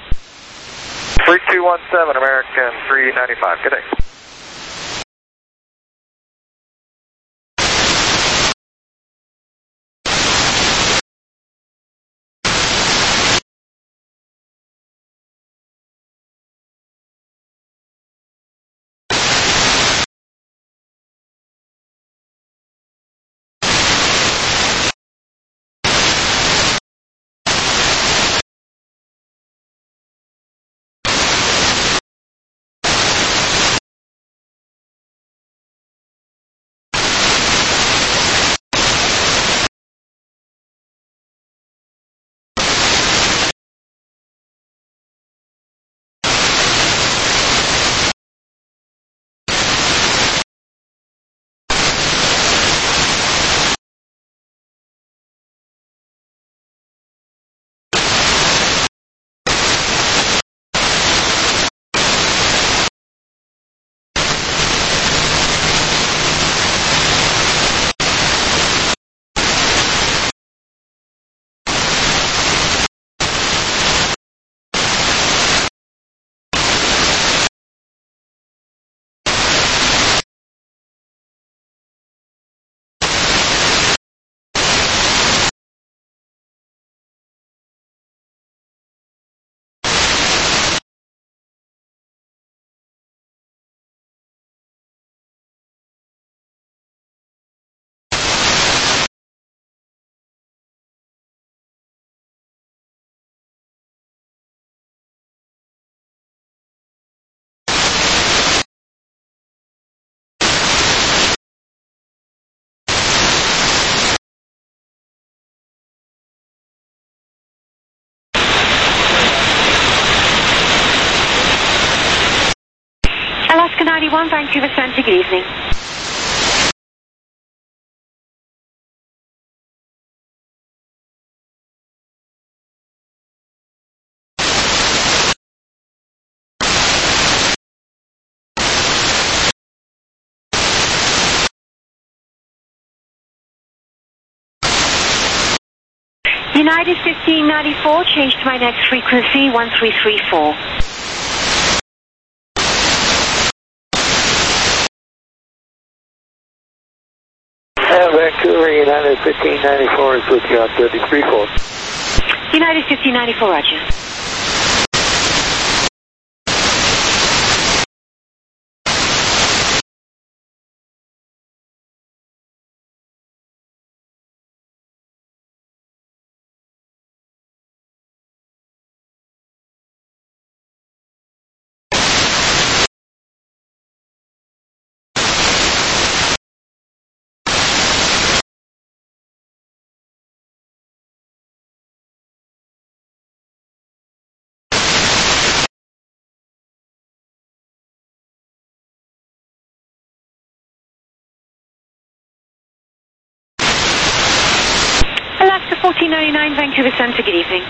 three two one seven, American three ninety-five. Good day. ninety-one, Vancouver Centre, good evening. United fifteen ninety-four, change to my next frequency, one three three four. Uh, Vancouver, United fifteen ninety-four is with you on thirty-three four. United fifteen ninety-four, roger. Alaska fourteen ninety-nine, Vancouver Centre, good evening.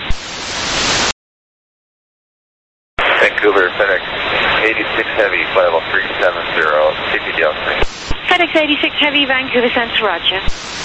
Vancouver, FedEx eighty-six Heavy, flight level three seven zero, C P D L C. FedEx eighty-six Heavy, Vancouver Centre, roger.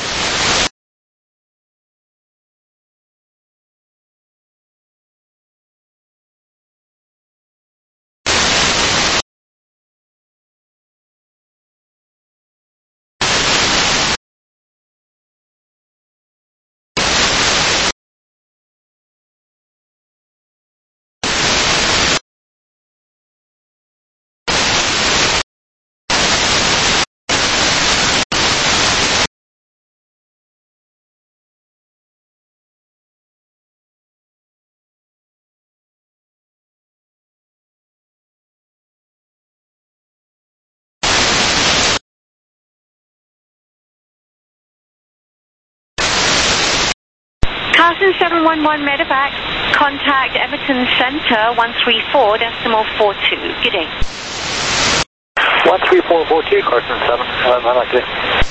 Carson seven one one Medevac, contact Edmonton Centre one three four decimal four two. Good day. one three four four two, Carson seven, uh, Medevac day.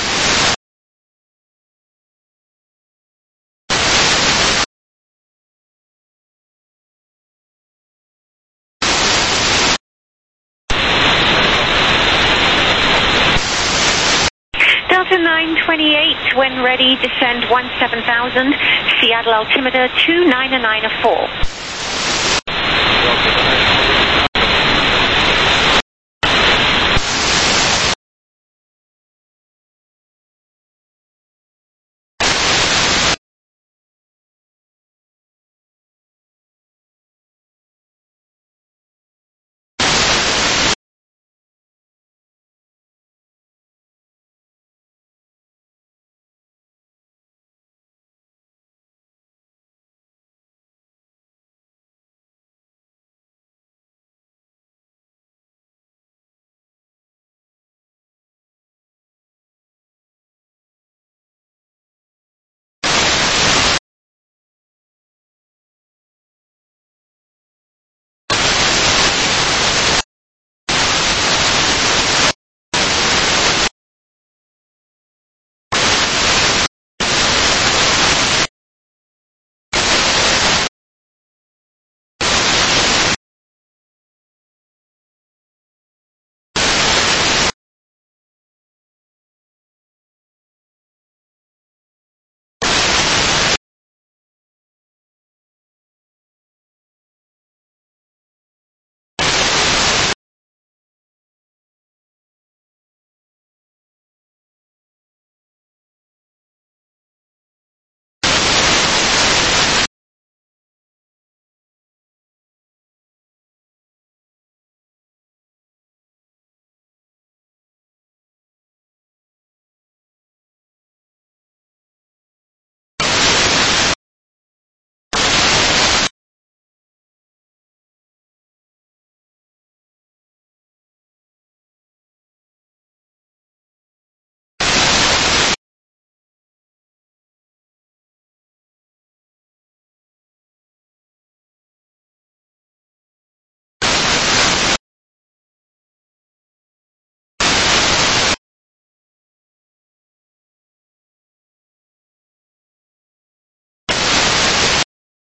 Delta nine twenty-eight, when ready, descend one seven thousand, Seattle altimeter two nine nine four.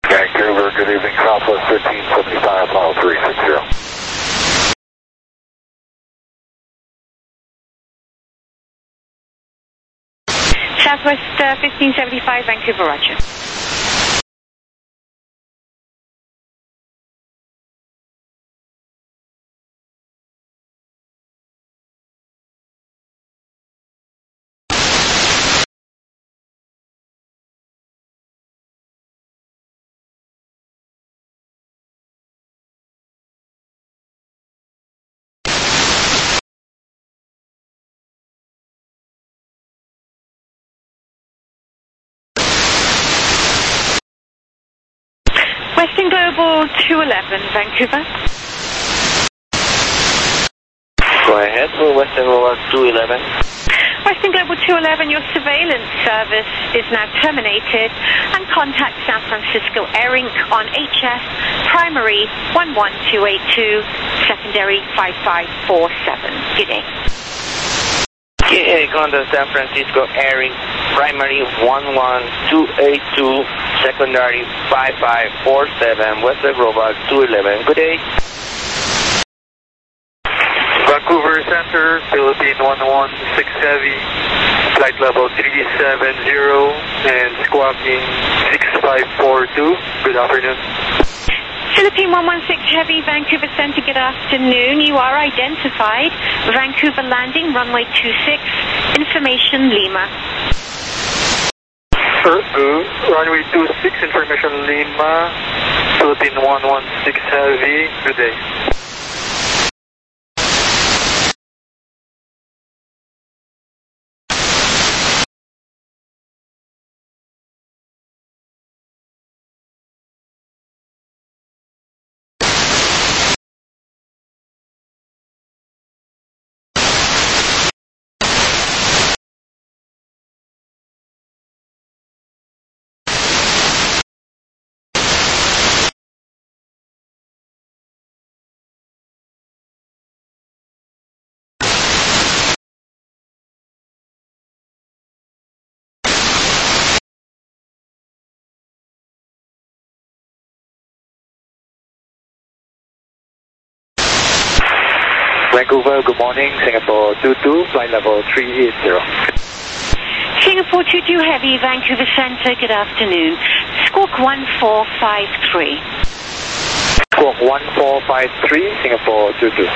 Vancouver, good evening, Southwest fifteen seventy-five, mile three six zero. Southwest uh, fifteen seventy-five, Vancouver, roger. Western Global two eleven, Vancouver. Go ahead for Western Global two eleven. Western Global two eleven, your surveillance service is now terminated and contact San Francisco Air Incorporated on H F primary one one two eight two, secondary five five four seven. Good day. Okay, contact San Francisco Air Incorporated primary one one two eight two, secondary five five four seven, Western Global two eleven. Good day. Vancouver Center, Philippine one one six Heavy, flight level three seven zero and squawking six five four two. Good afternoon. Philippine one one six Heavy, Vancouver Center, good afternoon. You are identified. Vancouver landing, runway two six, information Lima. Uh, uh, runway two six, information Lima, Philippine one one six Heavy, good day. Vancouver, good morning. Singapore two two, flight level three eight zero. Singapore two two Heavy, Vancouver Center, good afternoon. Squawk one four five three. Squawk one four five three, Singapore two two.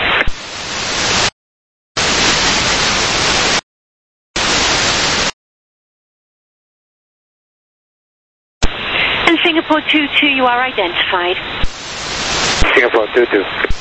And Singapore two two, you are identified. Singapore two two.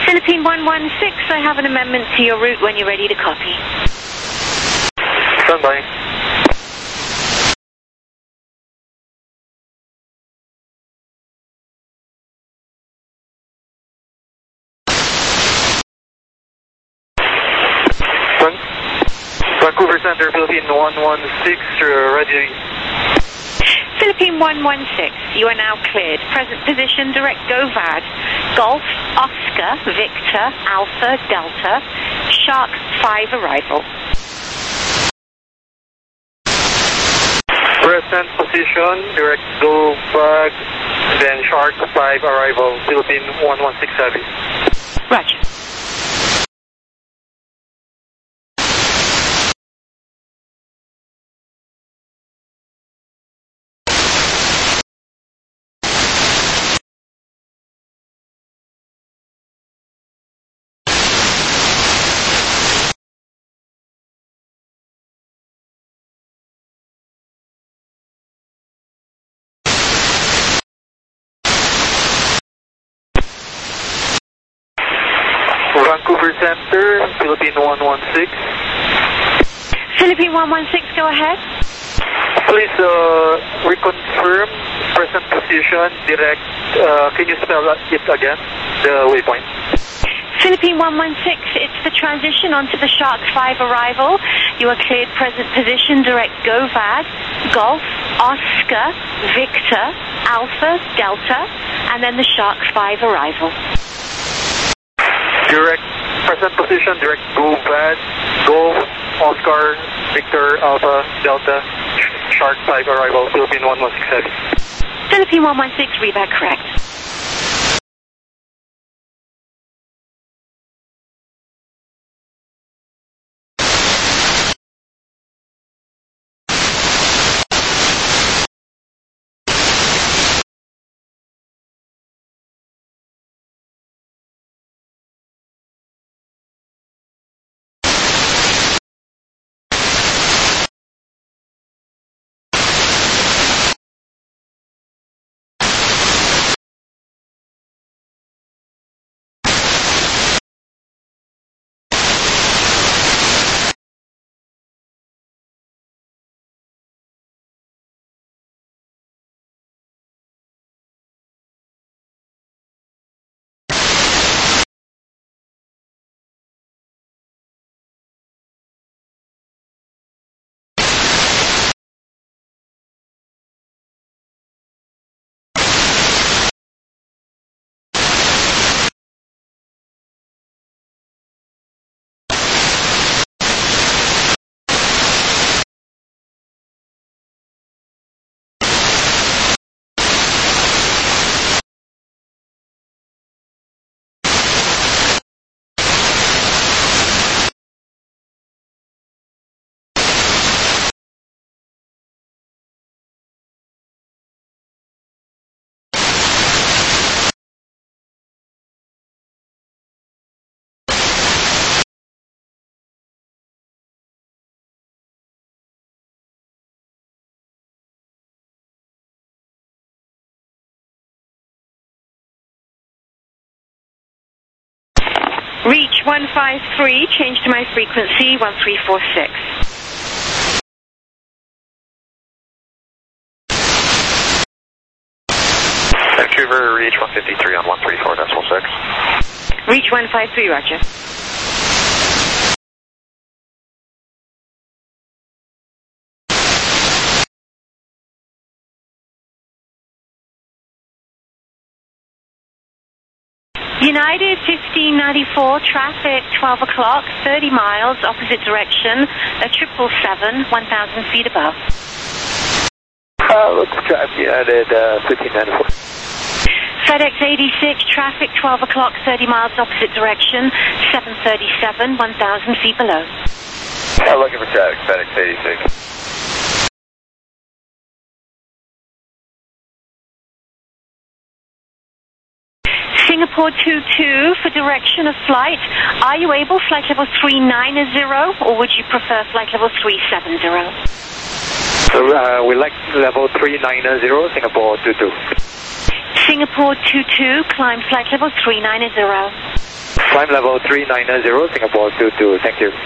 Philippine one one six, I have an amendment to your route when you're ready to copy. Stand by. Vancouver Center, Philippine one one six, ready. Philippine one one six, you are now cleared. Present position, direct go V A D. Golf, Oscar, Victor, Alpha, Delta, Shark five arrival. Present position, direct go V A D, then Shark five arrival, Philippine one one six heavy. Roger. Vancouver Center, Philippine one one six. Philippine one one six, go ahead. Please uh, reconfirm present position, direct. Uh, can you spell it again, the waypoint? Philippine one one six, it's the transition onto the Shark five arrival. You are cleared present position, direct go V A D, Golf, Oscar, Victor, Alpha, Delta, and then the Shark five arrival. Direct present position, direct go V A D, Golf, Oscar, Victor, Alpha, Delta, Shark five arrival, Philippine one one six heavy. Philippine one one six, read that correct. Reach one five three, change to my frequency, one three four six. Vancouver, reach one fifty-three on one three four decimal six. Reach one five three, roger. United fifteen ninety-four, traffic twelve o'clock, thirty miles, opposite direction, a triple seven, one thousand feet above. Uh, let's drive United uh, fifteen ninety-four. FedEx eighty-six, traffic twelve o'clock, thirty miles, opposite direction, seven thirty-seven, one thousand feet below. Uh, looking for traffic, FedEx eighty-six. Singapore two two, for direction of flight, are you able flight level three nine zero, or would you prefer flight level three seven zero? So uh, we like level three nine zero, Singapore two two. Singapore two two, climb flight level three nine zero. Climb level three nine zero, Singapore two two, thank you.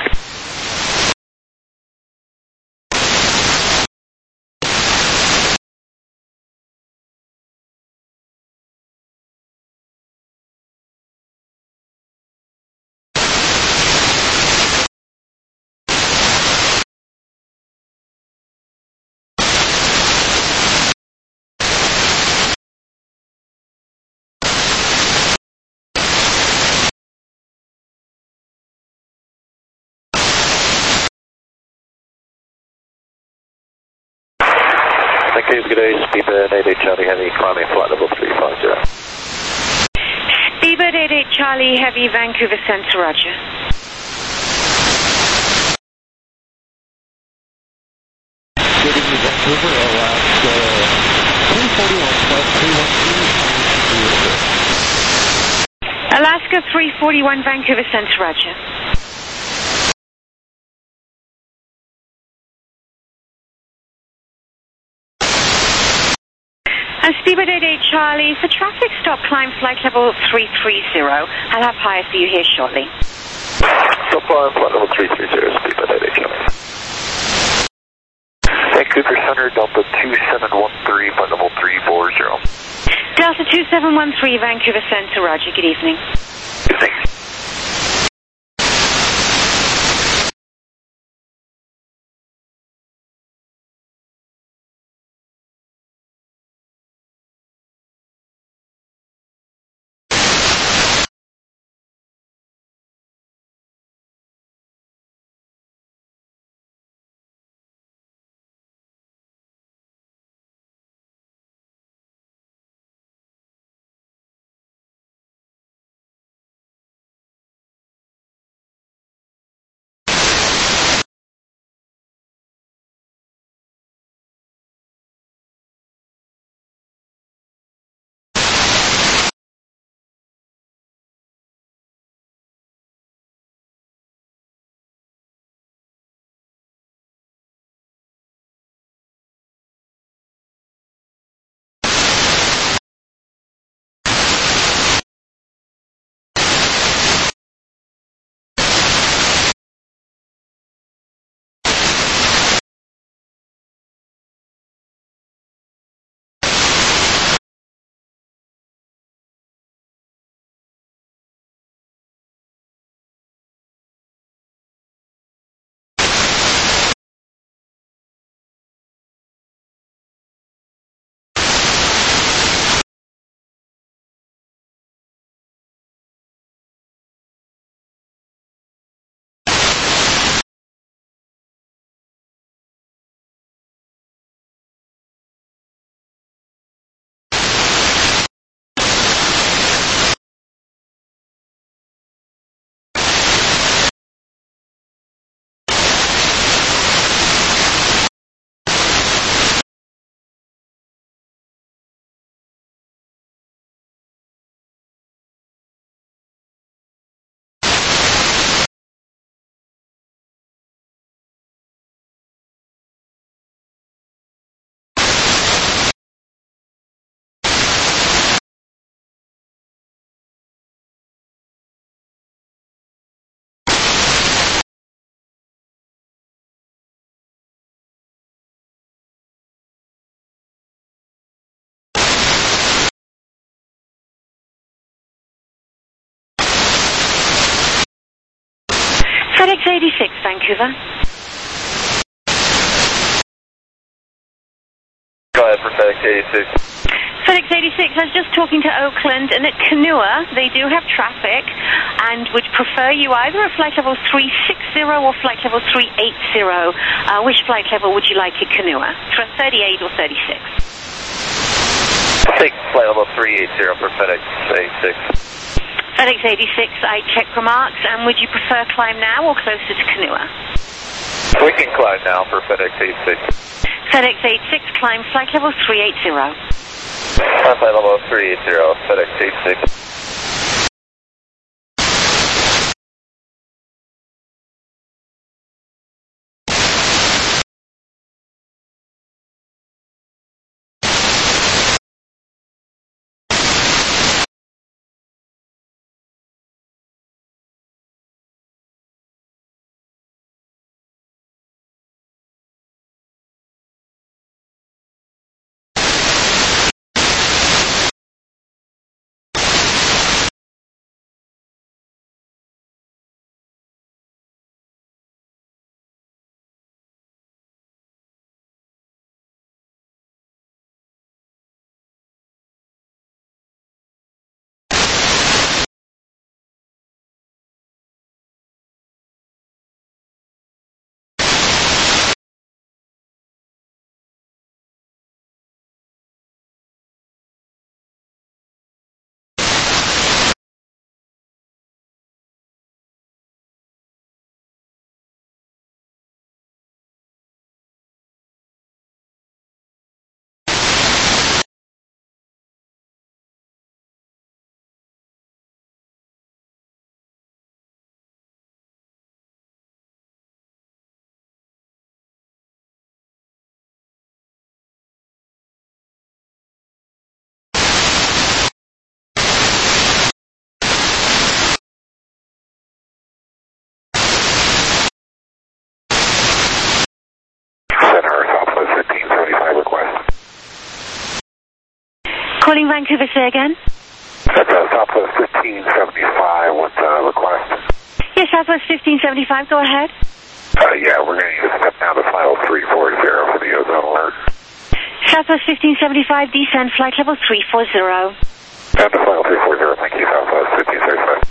Thank you, good day, Speedbird eight eight Charlie Heavy, climbing flight level three five zero. Speedbird eight eight Charlie Heavy, Vancouver Center, roger. Good evening, Vancouver, Alaska three forty-one, flight three one two. Alaska three forty-one, Vancouver Center, roger. And Speedbird eight eight Charlie, for traffic stop, climb flight level three three zero. I'll have higher for you here shortly. Stop climb flight level three three zero, Speedbird eight eight Charlie. Vancouver Center, Delta two seven one three, flight level three four zero. Delta two seven one three, Vancouver Center, roger. Good evening. Good evening. FedEx eighty-six, Vancouver. Go ahead for FedEx eighty-six. FedEx eighty-six, I was just talking to Oakland, and at Kanua, they do have traffic, and would prefer you either at flight level three sixty or flight level three eighty. Uh, which flight level would you like at Kanua? For thirty-eight or thirty-six? Take flight level three eighty for FedEx eighty-six. FedEx eighty-six, I check remarks, and would you prefer climb now or closer to Kanua? We can climb now for FedEx eighty-six. FedEx eighty-six, climb flight level three eighty. Flight level three eighty, FedEx eighty-six. Calling Vancouver, say again? That's uh, Southwest fifteen seventy-five with uh, request. Yes, Southwest fifteen seventy-five, go ahead. Uh, yeah, we're going to use step down to flight level three four zero for the ozone alert. Southwest fifteen seventy-five, descend flight level three four zero. Down to flight level three four zero, thank you, Southwest fifteen seventy-five.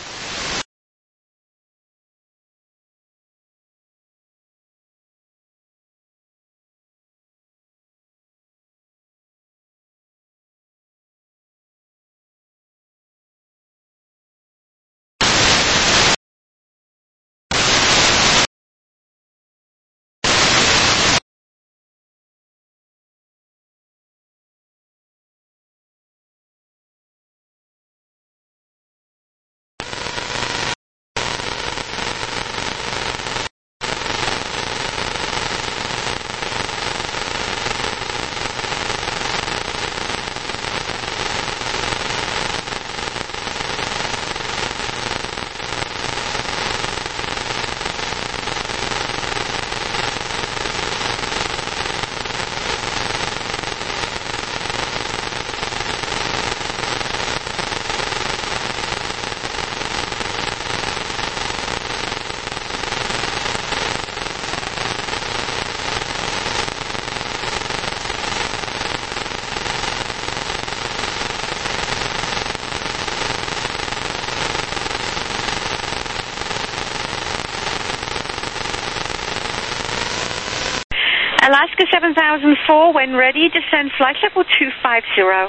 Alaska seven thousand four, when ready, descend flight level two five zero.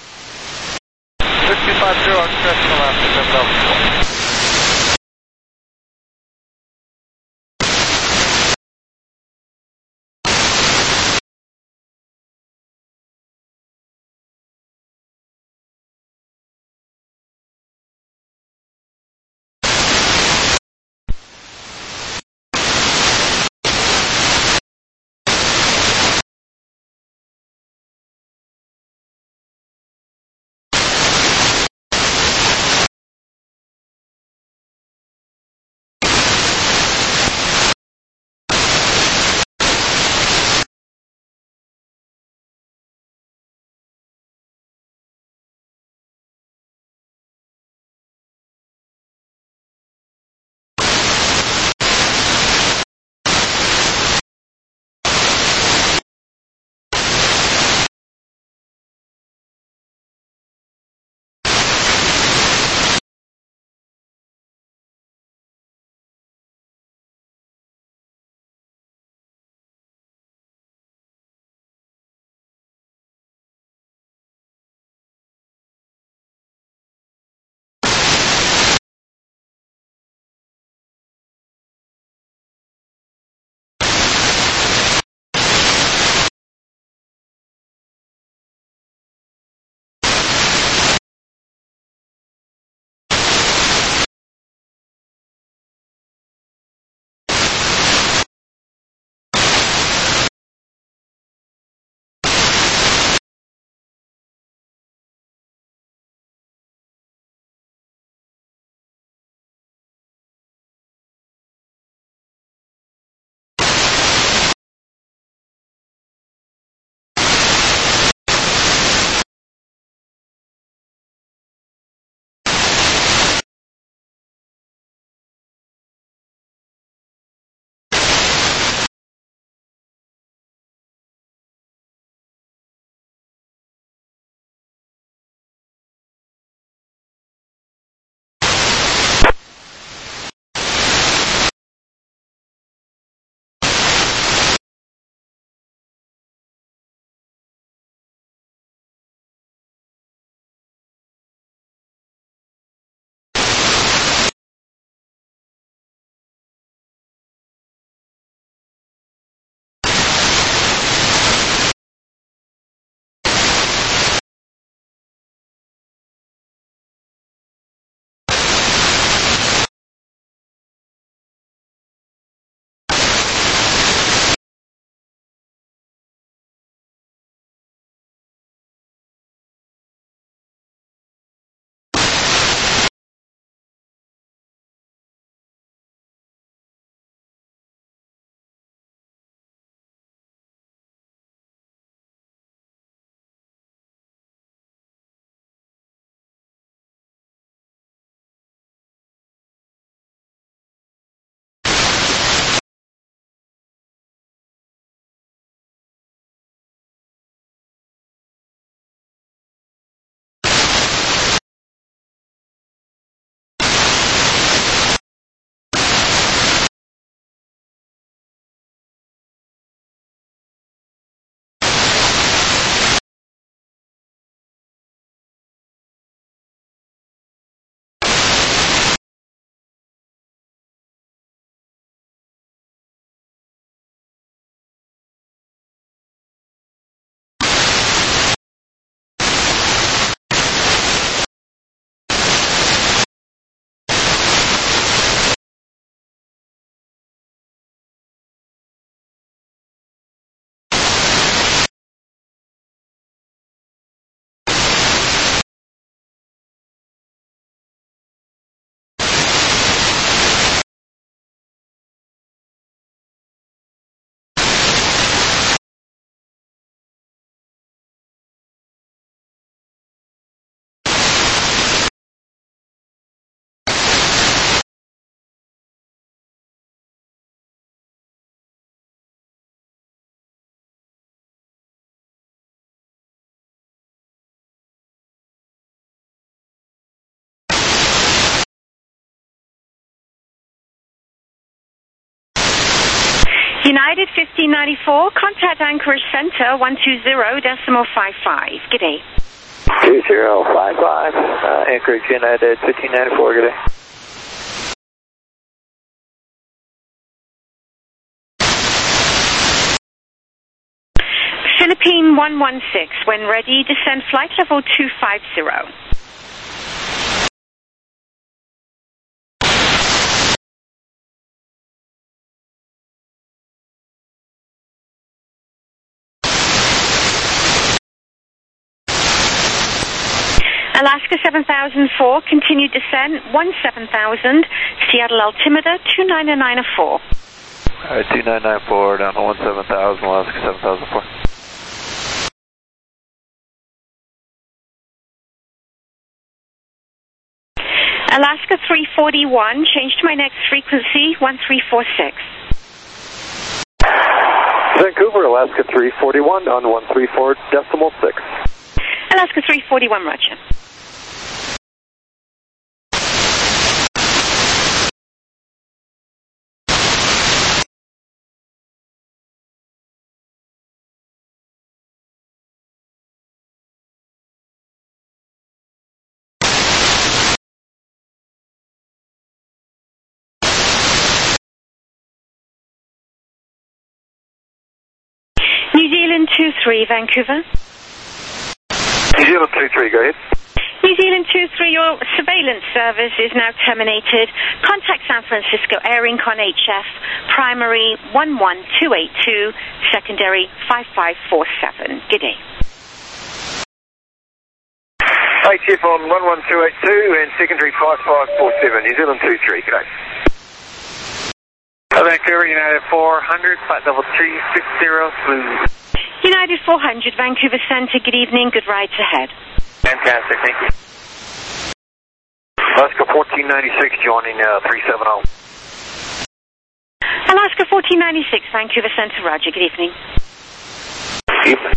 two five zero, Alaska seven thousand four. United fifteen ninety-four, contact Anchorage Center one two zero decimal five five. Good day. two zero five five, uh, Anchorage United fifteen ninety-four, good day. Philippine one one six, when ready, descend flight level two five zero. Alaska seven thousand four, continued descent one seven thousand, Seattle altimeter two nine nine four. Alright, two nine nine four, down to one seven thousand, Alaska seven thousand four. Alaska three forty-one, change to my next frequency, one three four six. Vancouver, Alaska three forty-one on one three four decimal six. Alaska three forty-one, roger. New Zealand two three, Vancouver. New Zealand two three, go ahead. New Zealand two three, your surveillance service is now terminated. Contact San Francisco Air Inc on H F, primary one one two eight two, secondary five five four seven. Good day. H F on one one two eight two and secondary five five four seven, New Zealand two three, good day. Vancouver, United four hundred, flight level three six zero, smooth. United four hundred, Vancouver Center, good evening, good rides ahead. Fantastic, thank you. Alaska fourteen ninety-six, joining uh, three seven zero. Alaska fourteen ninety-six, Vancouver Center, roger, good evening. Evening.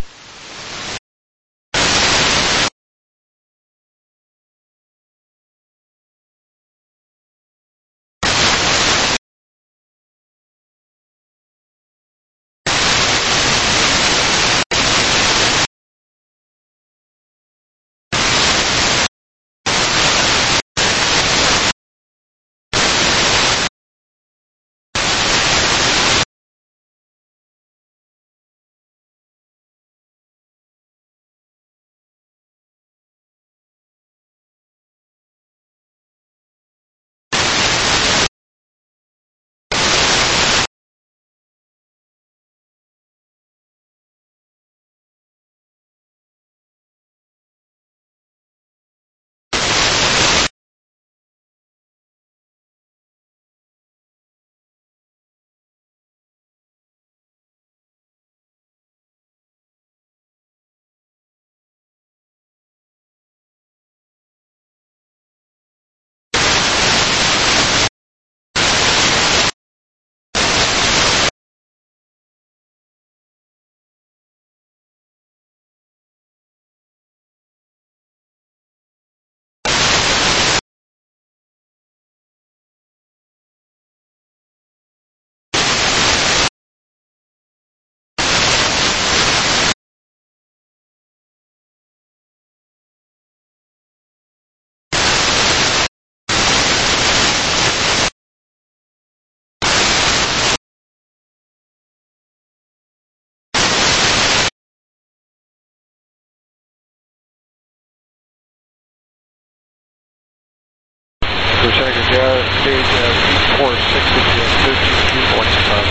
Second, uh, stage uh, four six thirteen point five.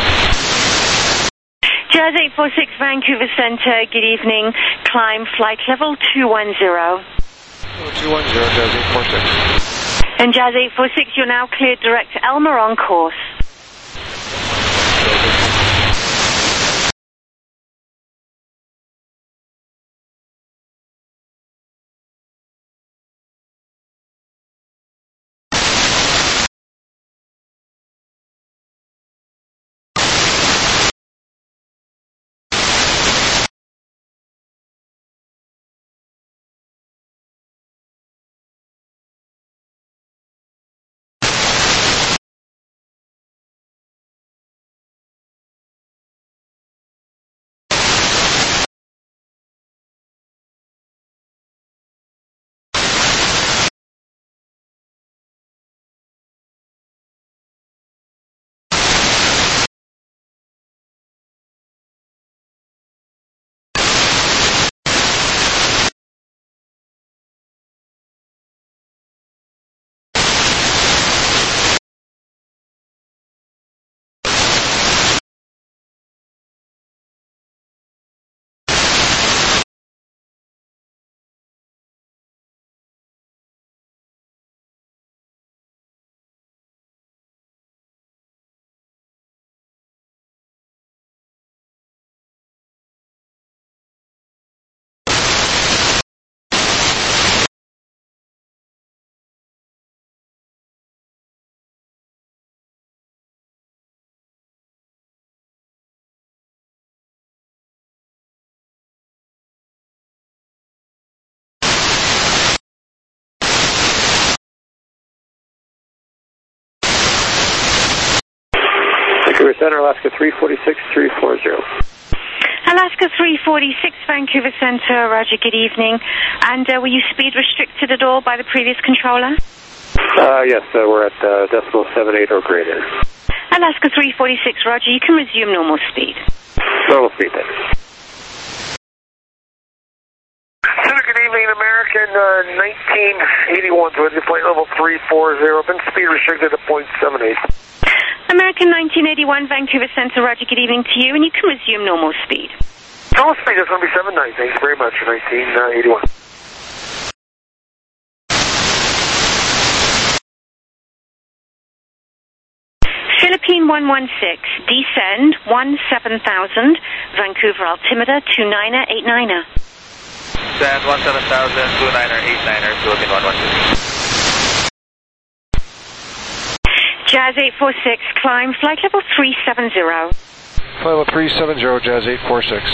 Jazz eight four six, Vancouver Center, good evening. Climb flight level two one zero. two one zero, Jazz eight four six. And Jazz eight four six, you're now cleared direct to Elmer on course. Vancouver Center, Alaska three forty-six, three forty. Alaska three forty-six, Vancouver Center, roger, good evening. And uh, were you speed restricted at all by the previous controller? Uh, yes, uh, we're at uh, decimal seven eight or greater. Alaska three forty-six, roger, you can resume normal speed. Normal speed then. Good evening, American uh, nineteen eighty-one, with flight level three forty, been speed restricted to point seven eight. American nineteen eighty-one, Vancouver Center, roger, good evening to you, and you can resume normal speed. Normal speed is going to be seven nine, thanks very much, nineteen eighty-one. Philippine one one six, descend one seven thousand, Vancouver altimeter two niner eight niner. Descend one seven thousand, two niner eight niner, Philippine one one six. Jazz eight four six, climb flight level three seven zero. Flight level three seven zero, Jazz eight four six.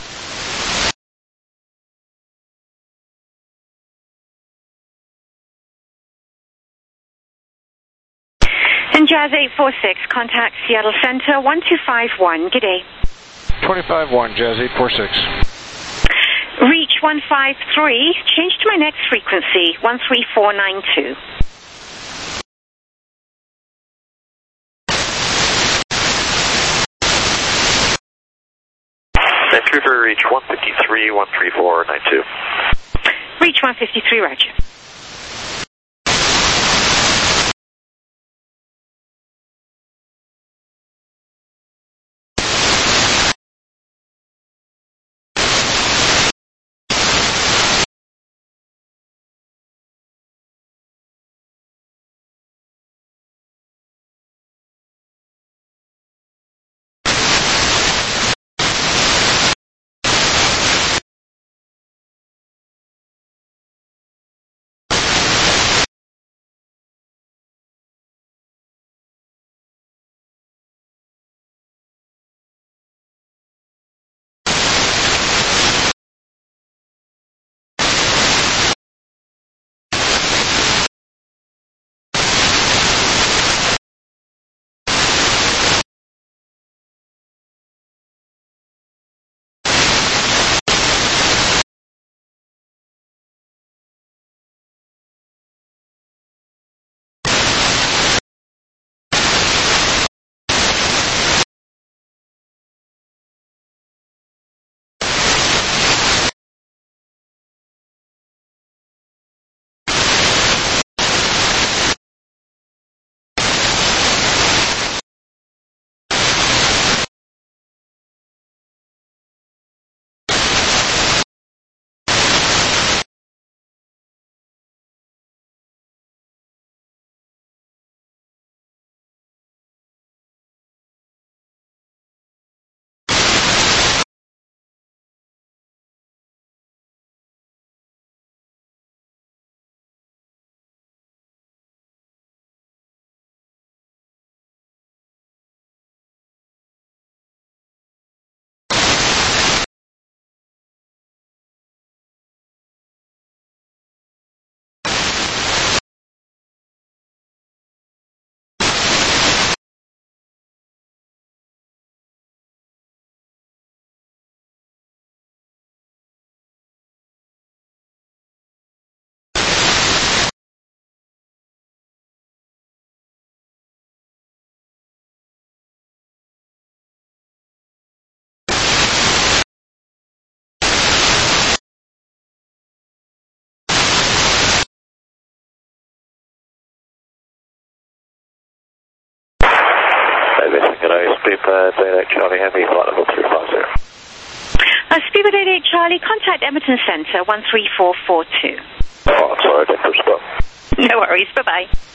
And Jazz eight four six, contact Seattle Center one two five one, good day. twenty-five one, Jazz eight four six. Reach one five three, change to my next frequency, one three four nine two. Vancouver, reach one fifty-three, one three four nine two. Reach one fifty-three, roger. Speedbird eight eight Charlie Heavy, flight level three five zero. Uh, Speedbird eight eight Charlie, contact Edmonton Center one three four four two. Oh, I'm sorry, I didn't push stop. No worries, bye-bye.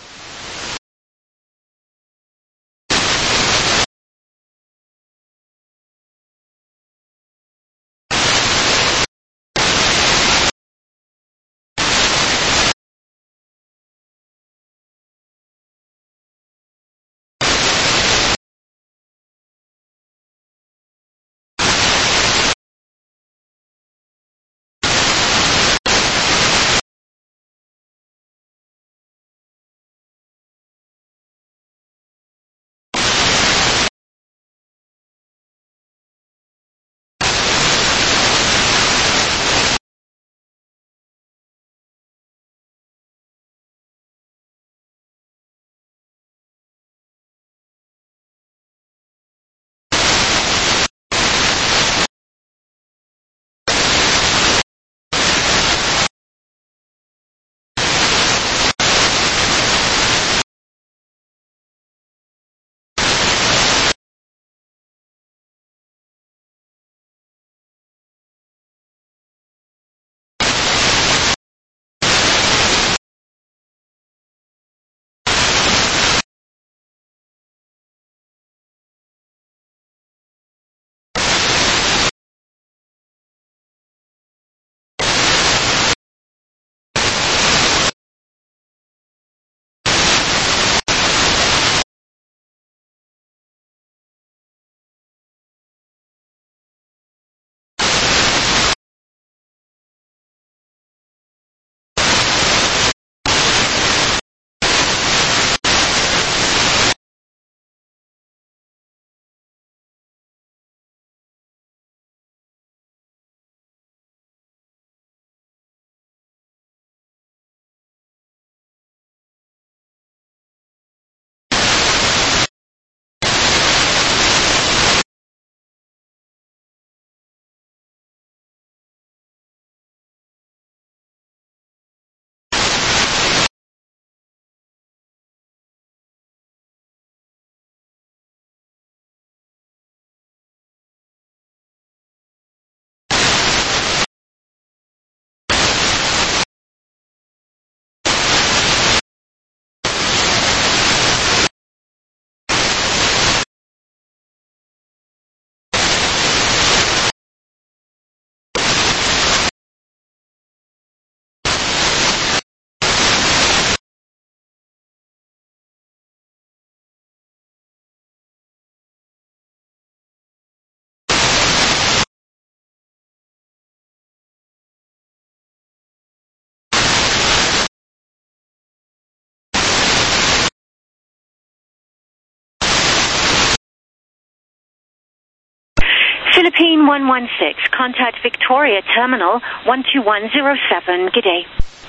Philippine one one six, contact Victoria Terminal one two one zero seven. Good day.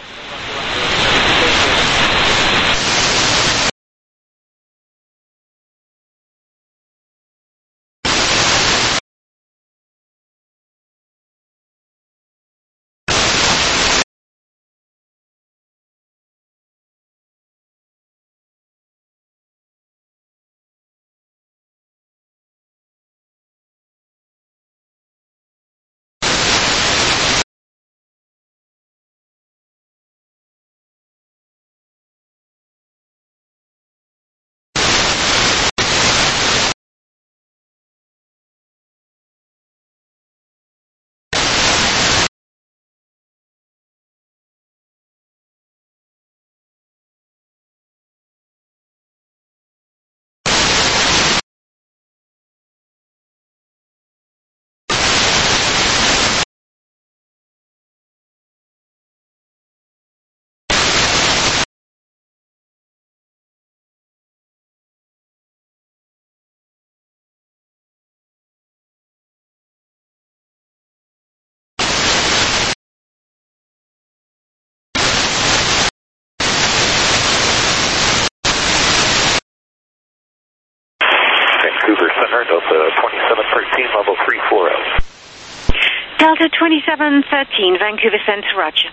Vancouver Center, Delta twenty-seven thirteen, level three forty. Delta twenty-seven thirteen, Vancouver Center, roger.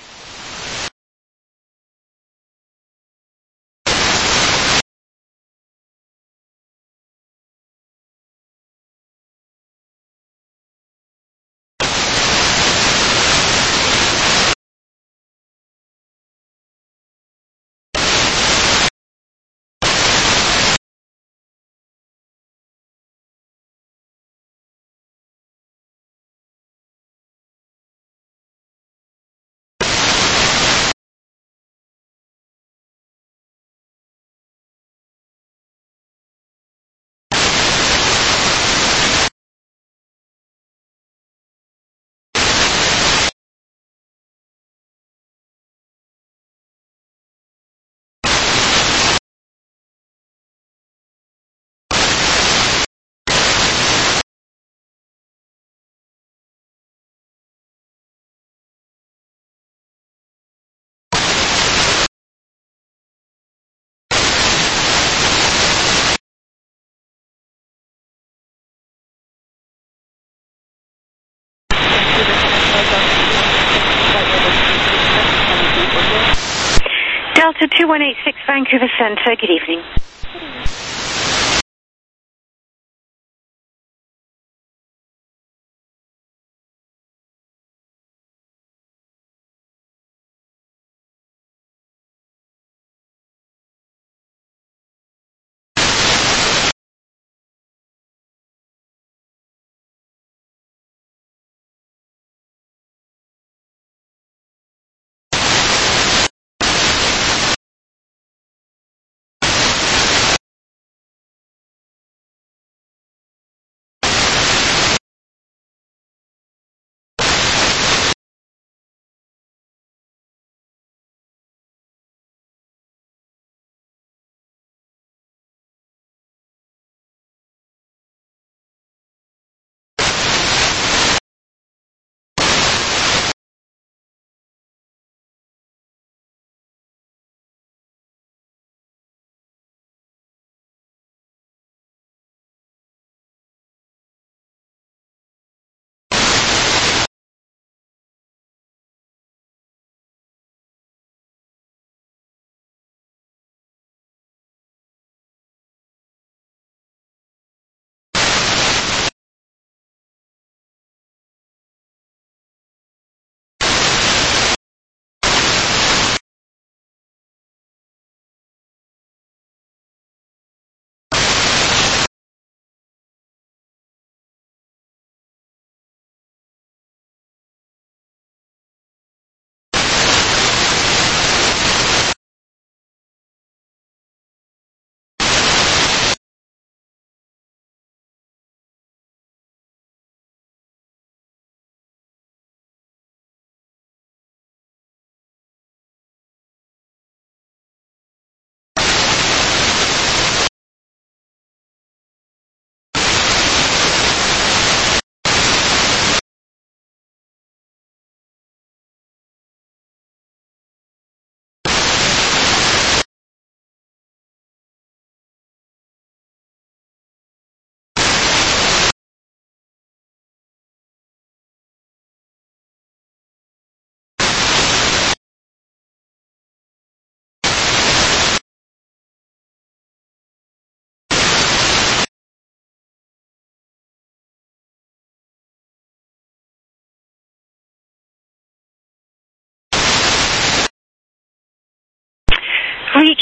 Delta two one eight six, Vancouver Center, good evening.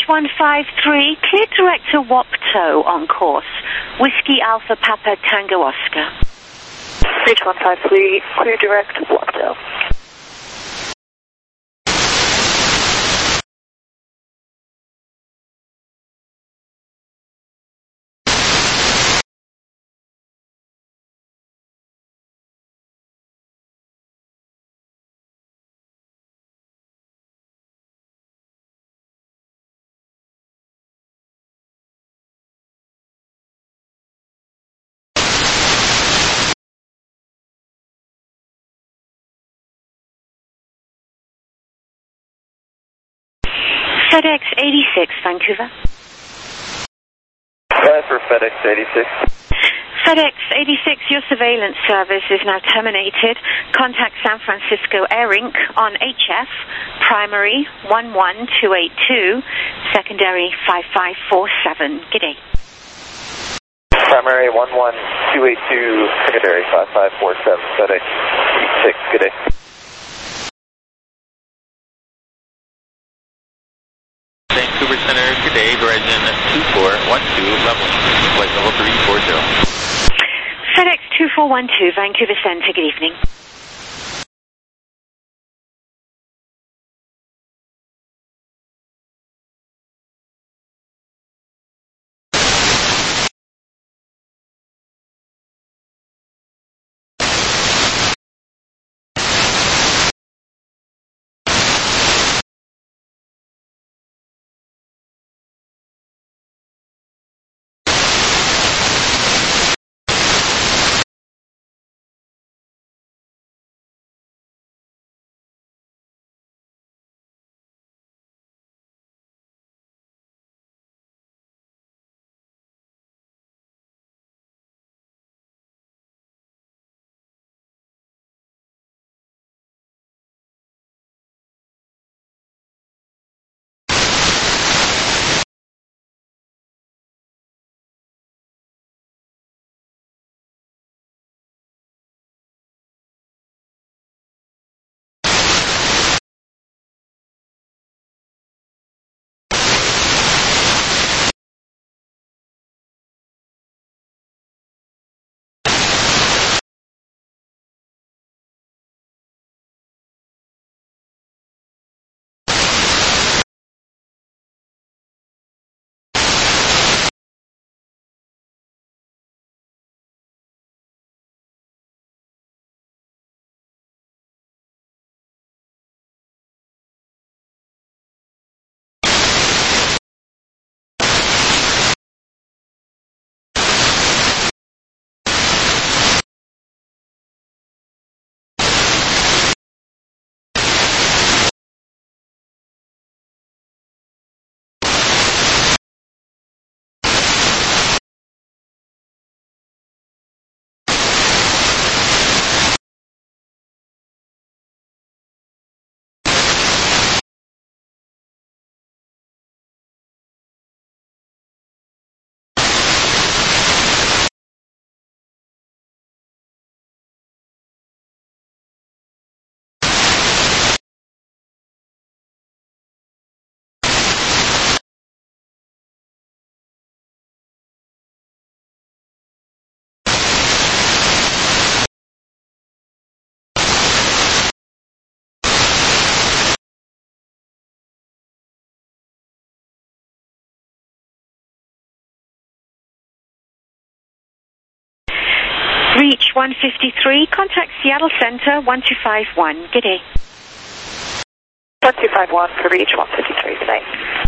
Reach one five three, clear direct to Wapto on course. Whiskey Alpha Papa Tango Oscar. Reach one five three, clear direct to Wapto. FedEx eighty-six, Vancouver. Five for FedEx eighty-six. FedEx eighty-six, your surveillance service is now terminated. Contact San Francisco Air Incorporated on H F, primary one one two eight two, secondary five five four seven. Good day. Primary one one two eight two, secondary five five four seven, FedEx eighty-six. Good day. Vancouver Center, good day, Verizon two four one two, level, flight level three four zero. FedEx two four one two, Vancouver Center, good evening. Reach one fifty-three, contact Seattle Center one two five one. Good day. one two five one for Reach one fifty-three today.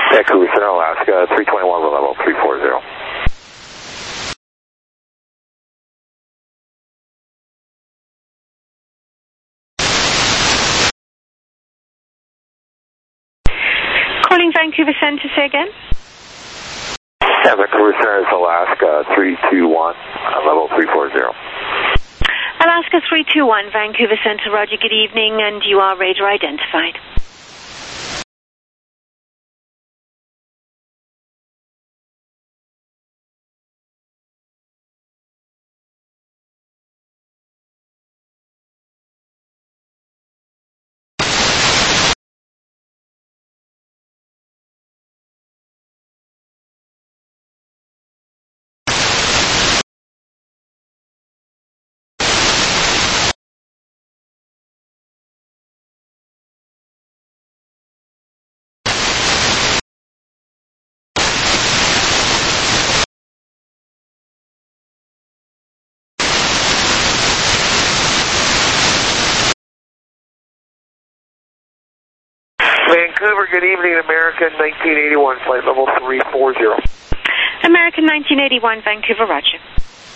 Vancouver Center, Alaska, three twenty-one, level three forty. Calling Vancouver Center, say again. Yeah, Vancouver Center is Alaska, three two one, uh, level three forty. Alaska three two one, Vancouver Center, roger, good evening, and you are radar identified. Vancouver, good evening, American nineteen eighty-one, flight level three forty. American nineteen eighty-one, Vancouver, roger.